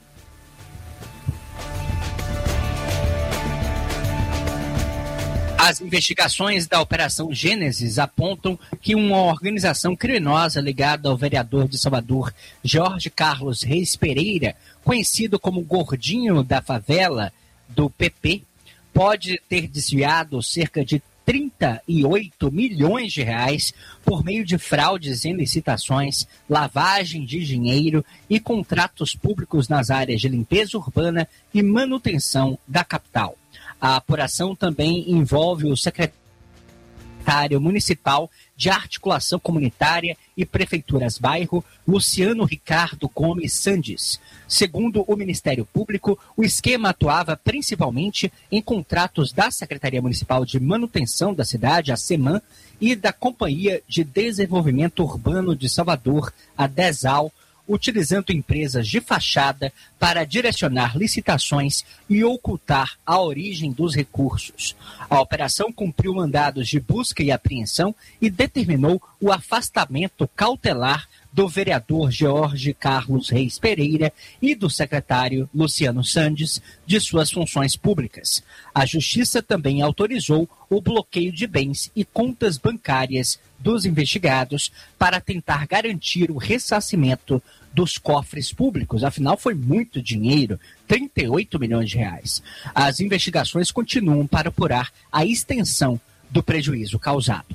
As investigações da Operação Gênesis apontam que uma organização criminosa ligada ao vereador de Salvador, Jorge Carlos Reis Pereira, conhecido como Gordinho da Favela do PP, pode ter desviado cerca de 38 milhões de reais por meio de fraudes em licitações, lavagem de dinheiro e contratos públicos nas áreas de limpeza urbana e manutenção da capital. A apuração também envolve o secretário municipal de Articulação Comunitária e Prefeituras Bairro, Luciano Ricardo Gomes Sandes. Segundo o Ministério Público, o esquema atuava principalmente em contratos da Secretaria Municipal de Manutenção da Cidade, a SEMAN, e da Companhia de Desenvolvimento Urbano de Salvador, a DESAL, utilizando empresas de fachada para direcionar licitações e ocultar a origem dos recursos. A operação cumpriu mandados de busca e apreensão e determinou o afastamento cautelar do vereador Jorge Carlos Reis Pereira e do secretário Luciano Sandes de suas funções públicas. A Justiça também autorizou o bloqueio de bens e contas bancárias dos investigados para tentar garantir o ressarcimento dos cofres públicos. Afinal, foi muito dinheiro, 38 milhões de reais. As investigações continuam para apurar a extensão do prejuízo causado.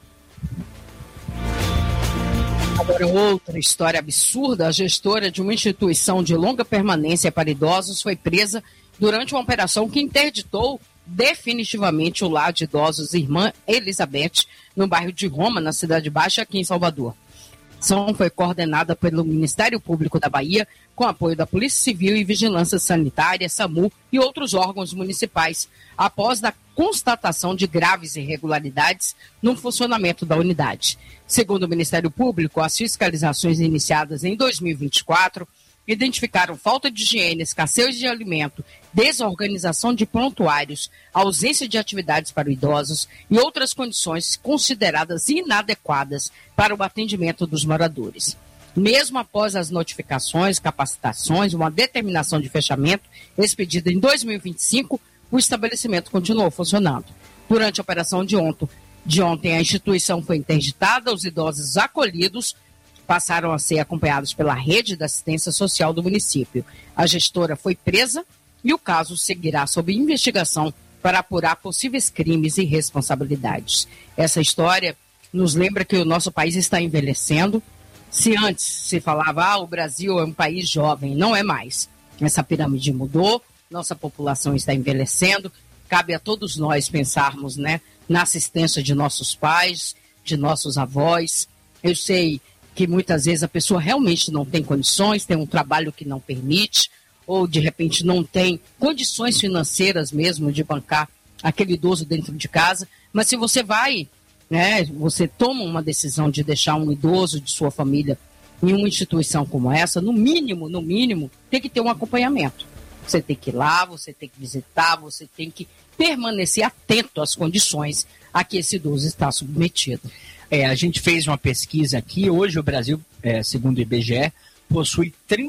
Agora, outra história absurda. A gestora de uma instituição de longa permanência para idosos foi presa durante uma operação que interditou definitivamente o lar de idosos Irmã Elizabeth, no bairro de Roma, na Cidade Baixa, aqui em Salvador. A ação foi coordenada pelo Ministério Público da Bahia, com apoio da Polícia Civil e Vigilância Sanitária, SAMU e outros órgãos municipais, após a constatação de graves irregularidades no funcionamento da unidade. Segundo o Ministério Público, as fiscalizações iniciadas em 2024 identificaram falta de higiene, escassez de alimento, desorganização de prontuários, ausência de atividades para idosos e outras condições consideradas inadequadas para o atendimento dos moradores. Mesmo após as notificações, capacitações, uma determinação de fechamento expedida em 2025, o estabelecimento continuou funcionando. Durante a operação de ontem, a instituição foi interditada, os idosos acolhidos passaram a ser acompanhados pela rede da assistência social do município. A gestora foi presa e o caso seguirá sob investigação para apurar possíveis crimes e responsabilidades. Essa história nos lembra que o nosso país está envelhecendo. Se antes se falava, o Brasil é um país jovem, não é mais. Essa pirâmide mudou, nossa população está envelhecendo, cabe a todos nós pensarmos, né, na assistência de nossos pais, de nossos avós. Eu sei que muitas vezes a pessoa realmente não tem condições, tem um trabalho que não permite, ou de repente não tem condições financeiras mesmo de bancar aquele idoso dentro de casa, mas se você vai, né, você toma uma decisão de deixar um idoso de sua família em uma instituição como essa, no mínimo, tem que ter um acompanhamento. Você tem que ir lá, você tem que visitar, você tem que permanecer atento às condições a que esse idoso está submetido. A gente fez uma pesquisa aqui, hoje o Brasil, segundo o IBGE, possui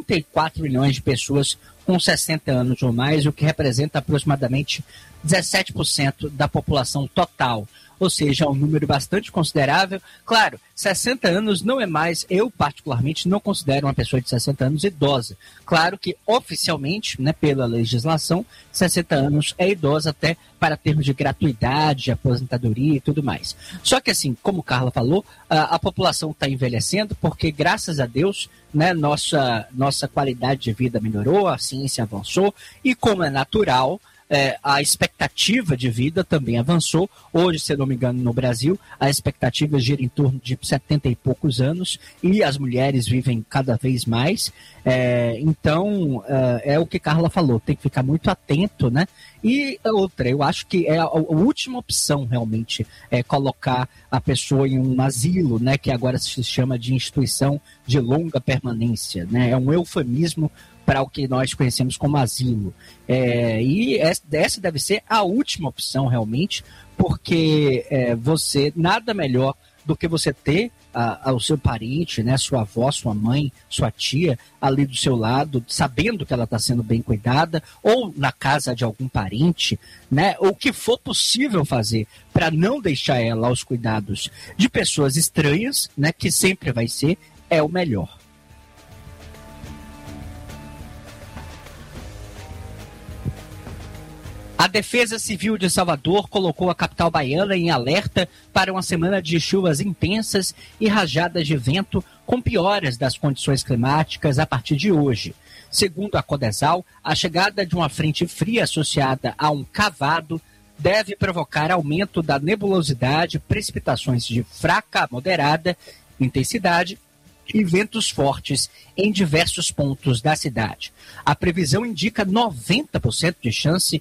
34 milhões de pessoas com 60 anos ou mais, o que representa aproximadamente 17% da população total. Ou seja, é um número bastante considerável. Claro, 60 anos não é mais, eu particularmente não considero uma pessoa de 60 anos idosa. Claro que oficialmente, né, pela legislação, 60 anos é idosa até para termos de gratuidade, aposentadoria e tudo mais. Só que assim, como Carla falou, a população está envelhecendo porque, graças a Deus, né, nossa qualidade de vida melhorou, a ciência avançou e, como é natural, a expectativa de vida também avançou. Hoje, se eu não me engano, no Brasil, a expectativa gira em torno de 70 e poucos anos e as mulheres vivem cada vez mais. Então, é o que Carla falou, tem que ficar muito atento, né? E outra, eu acho que a última opção realmente é colocar a pessoa em um asilo, né? Que agora se chama de instituição de longa permanência, né? É um eufemismo para o que nós conhecemos como asilo. E essa deve ser a última opção realmente, porque nada melhor do que você ter o seu parente, né, sua avó, sua mãe, sua tia ali do seu lado, sabendo que ela está sendo bem cuidada, ou na casa de algum parente, né, ou o que for possível fazer para não deixar ela aos cuidados de pessoas estranhas, né, que sempre vai ser, é o melhor. A Defesa Civil de Salvador colocou a capital baiana em alerta para uma semana de chuvas intensas e rajadas de vento com pioras das condições climáticas a partir de hoje. Segundo a Codesal, a chegada de uma frente fria associada a um cavado deve provocar aumento da nebulosidade, precipitações de fraca a moderada intensidade e ventos fortes em diversos pontos da cidade. A previsão indica 90% de chance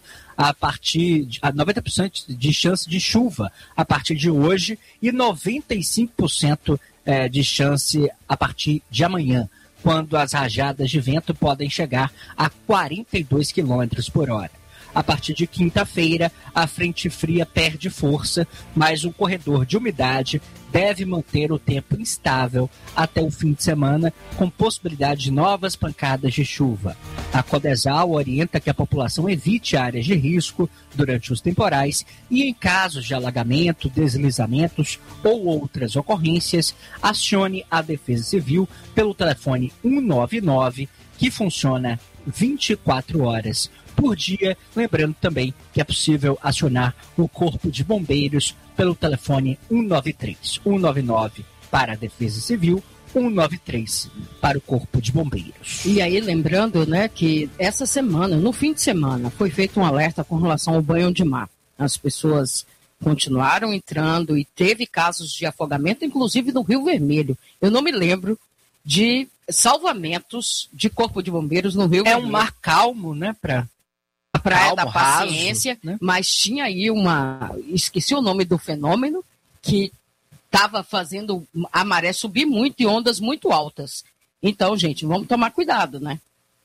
90% de chance de chuva a partir de hoje e 95% de chance a partir de amanhã. quando as rajadas de vento podem chegar a 42 km por hora. A partir de quinta-feira, a frente fria perde força, mas o corredor de umidade deve manter o tempo instável até o fim de semana, com possibilidade de novas pancadas de chuva. A Codesal orienta que a população evite áreas de risco durante os temporais e, em casos de alagamento, deslizamentos ou outras ocorrências, acione a Defesa Civil pelo telefone 199, que funciona 24 horas por dia, lembrando também que é possível acionar o Corpo de Bombeiros pelo telefone 193, 199 para a Defesa Civil, 193 para o Corpo de Bombeiros. E aí, lembrando, né, que essa semana, no fim de semana, foi feito um alerta com relação ao banho de mar. As pessoas continuaram entrando e teve casos de afogamento, inclusive no Rio Vermelho. Eu não me lembro de salvamentos de Corpo de Bombeiros no Rio Vermelho. É um mar calmo, né, para a Praia da Paciência, raso, né? Mas tinha aí esqueci o nome do fenômeno, que estava fazendo a maré subir muito e ondas muito altas. Então, gente, vamos tomar cuidado, né?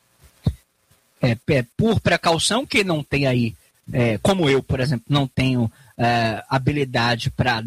Por precaução, que não tem aí, como eu, por exemplo, não tenho habilidade para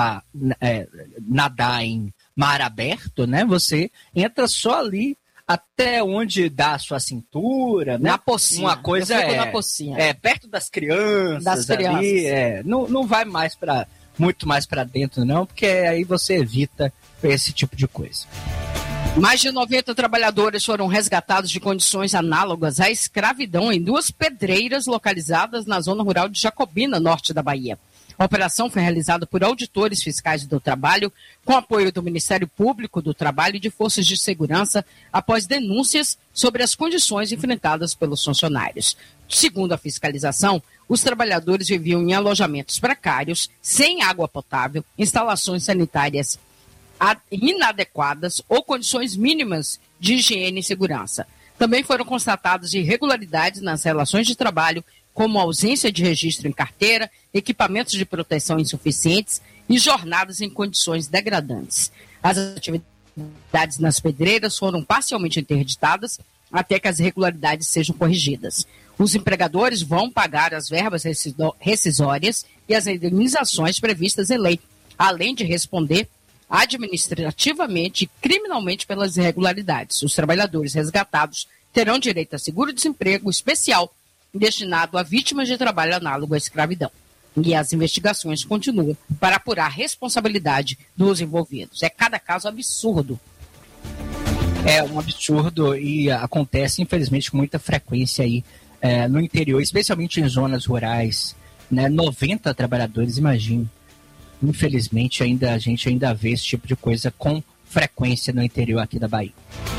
nadar em mar aberto, né? Você entra só ali até onde dá a sua cintura, né? Na pocinha. Uma coisa na pocinha. Perto das crianças. Ali, não vai muito mais para dentro, não, porque aí você evita esse tipo de coisa. Mais de 90 trabalhadores foram resgatados de condições análogas à escravidão em 2 pedreiras localizadas na zona rural de Jacobina, norte da Bahia. A operação foi realizada por auditores fiscais do trabalho, com apoio do Ministério Público do Trabalho e de forças de segurança, após denúncias sobre as condições enfrentadas pelos funcionários. Segundo a fiscalização, os trabalhadores viviam em alojamentos precários, sem água potável, instalações sanitárias inadequadas ou condições mínimas de higiene e segurança. Também foram constatadas irregularidades nas relações de trabalho, como ausência de registro em carteira, equipamentos de proteção insuficientes e jornadas em condições degradantes. As atividades nas pedreiras foram parcialmente interditadas até que as irregularidades sejam corrigidas. Os empregadores vão pagar as verbas rescisórias e as indenizações previstas em lei, além de responder administrativamente e criminalmente pelas irregularidades. Os trabalhadores resgatados terão direito a seguro-desemprego especial destinado a vítimas de trabalho análogo à escravidão. E as investigações continuam para apurar a responsabilidade dos envolvidos. É cada caso absurdo. É um absurdo e acontece, infelizmente, com muita frequência aí no interior, especialmente em zonas rurais. Né? 90 trabalhadores, imagino. Infelizmente, a gente ainda vê esse tipo de coisa com frequência no interior aqui da Bahia.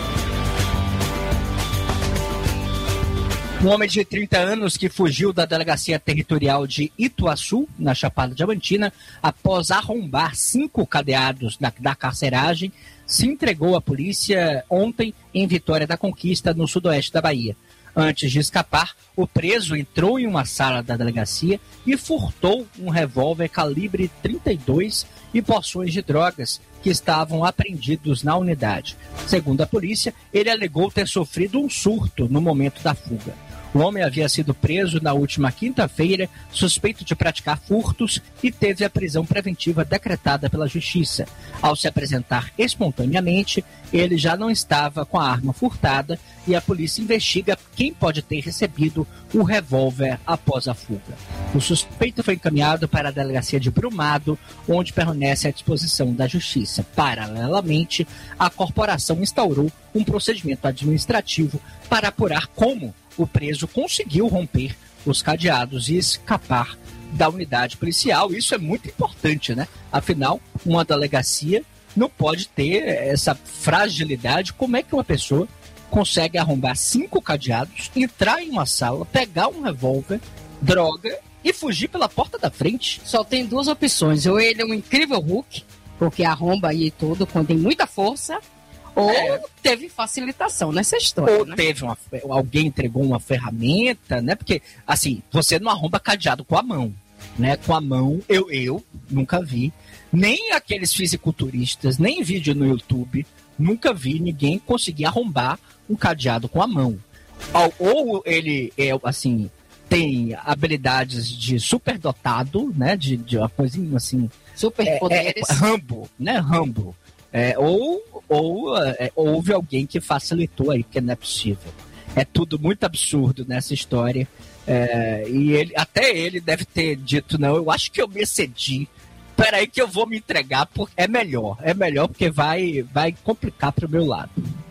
Um homem de 30 anos que fugiu da delegacia territorial de Ituaçu, na Chapada Diamantina, após arrombar 5 cadeados da carceragem, se entregou à polícia ontem em Vitória da Conquista, no sudoeste da Bahia. Antes de escapar, o preso entrou em uma sala da delegacia e furtou um revólver calibre 32 e porções de drogas que estavam apreendidos na unidade. Segundo a polícia, ele alegou ter sofrido um surto no momento da fuga. O homem havia sido preso na última quinta-feira, suspeito de praticar furtos, e teve a prisão preventiva decretada pela Justiça. Ao se apresentar espontaneamente, ele já não estava com a arma furtada e a polícia investiga quem pode ter recebido o revólver após a fuga. O suspeito foi encaminhado para a delegacia de Brumado, onde permanece à disposição da Justiça. Paralelamente, a corporação instaurou um procedimento administrativo para apurar como o preso conseguiu romper os cadeados e escapar da unidade policial. Isso é muito importante, né? Afinal, uma delegacia não pode ter essa fragilidade. Como é que uma pessoa consegue arrombar 5 cadeados, entrar em uma sala, pegar um revólver, droga e fugir pela porta da frente? Só tem 2 opções. Ou ele é um incrível Hulk, porque arromba aí tudo, quando tem muita força, ou teve facilitação nessa história. Ou teve alguém entregou uma ferramenta, né? Porque, assim, você não arromba cadeado com a mão, né? Com a mão, eu nunca vi. Nem aqueles fisiculturistas, nem vídeo no YouTube nunca vi ninguém conseguir arrombar um cadeado com a mão. Ou ele assim, tem habilidades de superdotado, né? De uma coisinha assim. Superpoderes. Rambo, né? Rambo. Ou houve alguém que facilitou aí, porque não é possível. É tudo muito absurdo nessa história. E até ele deve ter dito, não, eu acho que eu me excedi. Peraí que eu vou me entregar, porque é melhor porque vai complicar pro meu lado.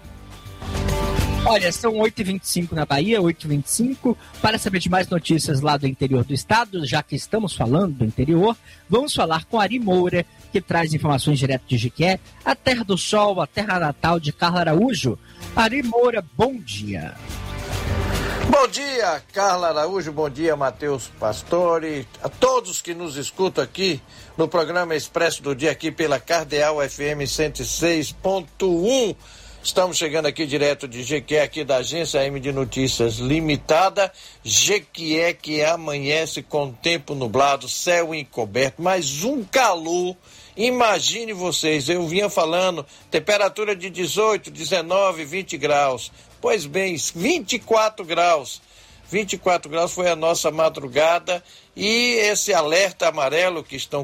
Olha, são 8h25 na Bahia, 8h25. Para saber de mais notícias lá do interior do estado, já que estamos falando do interior, vamos falar com Ari Moura, que traz informações direto de Jequié, a terra do sol, a terra natal de Carla Araújo. Ari Moura, bom dia. Bom dia, Carla Araújo, bom dia, Matheus Pastore, a todos que nos escutam aqui no programa Expresso do Dia, aqui pela Cardeal FM 106.1. Estamos chegando aqui direto de Jequié, aqui da Agência AM de Notícias Limitada. Jequié que amanhece com tempo nublado, céu encoberto, mas um calor. Imagine vocês, eu vinha falando, temperatura de 18, 19, 20 graus. Pois bem, 24 graus. 24 graus foi a nossa madrugada e esse alerta amarelo que estão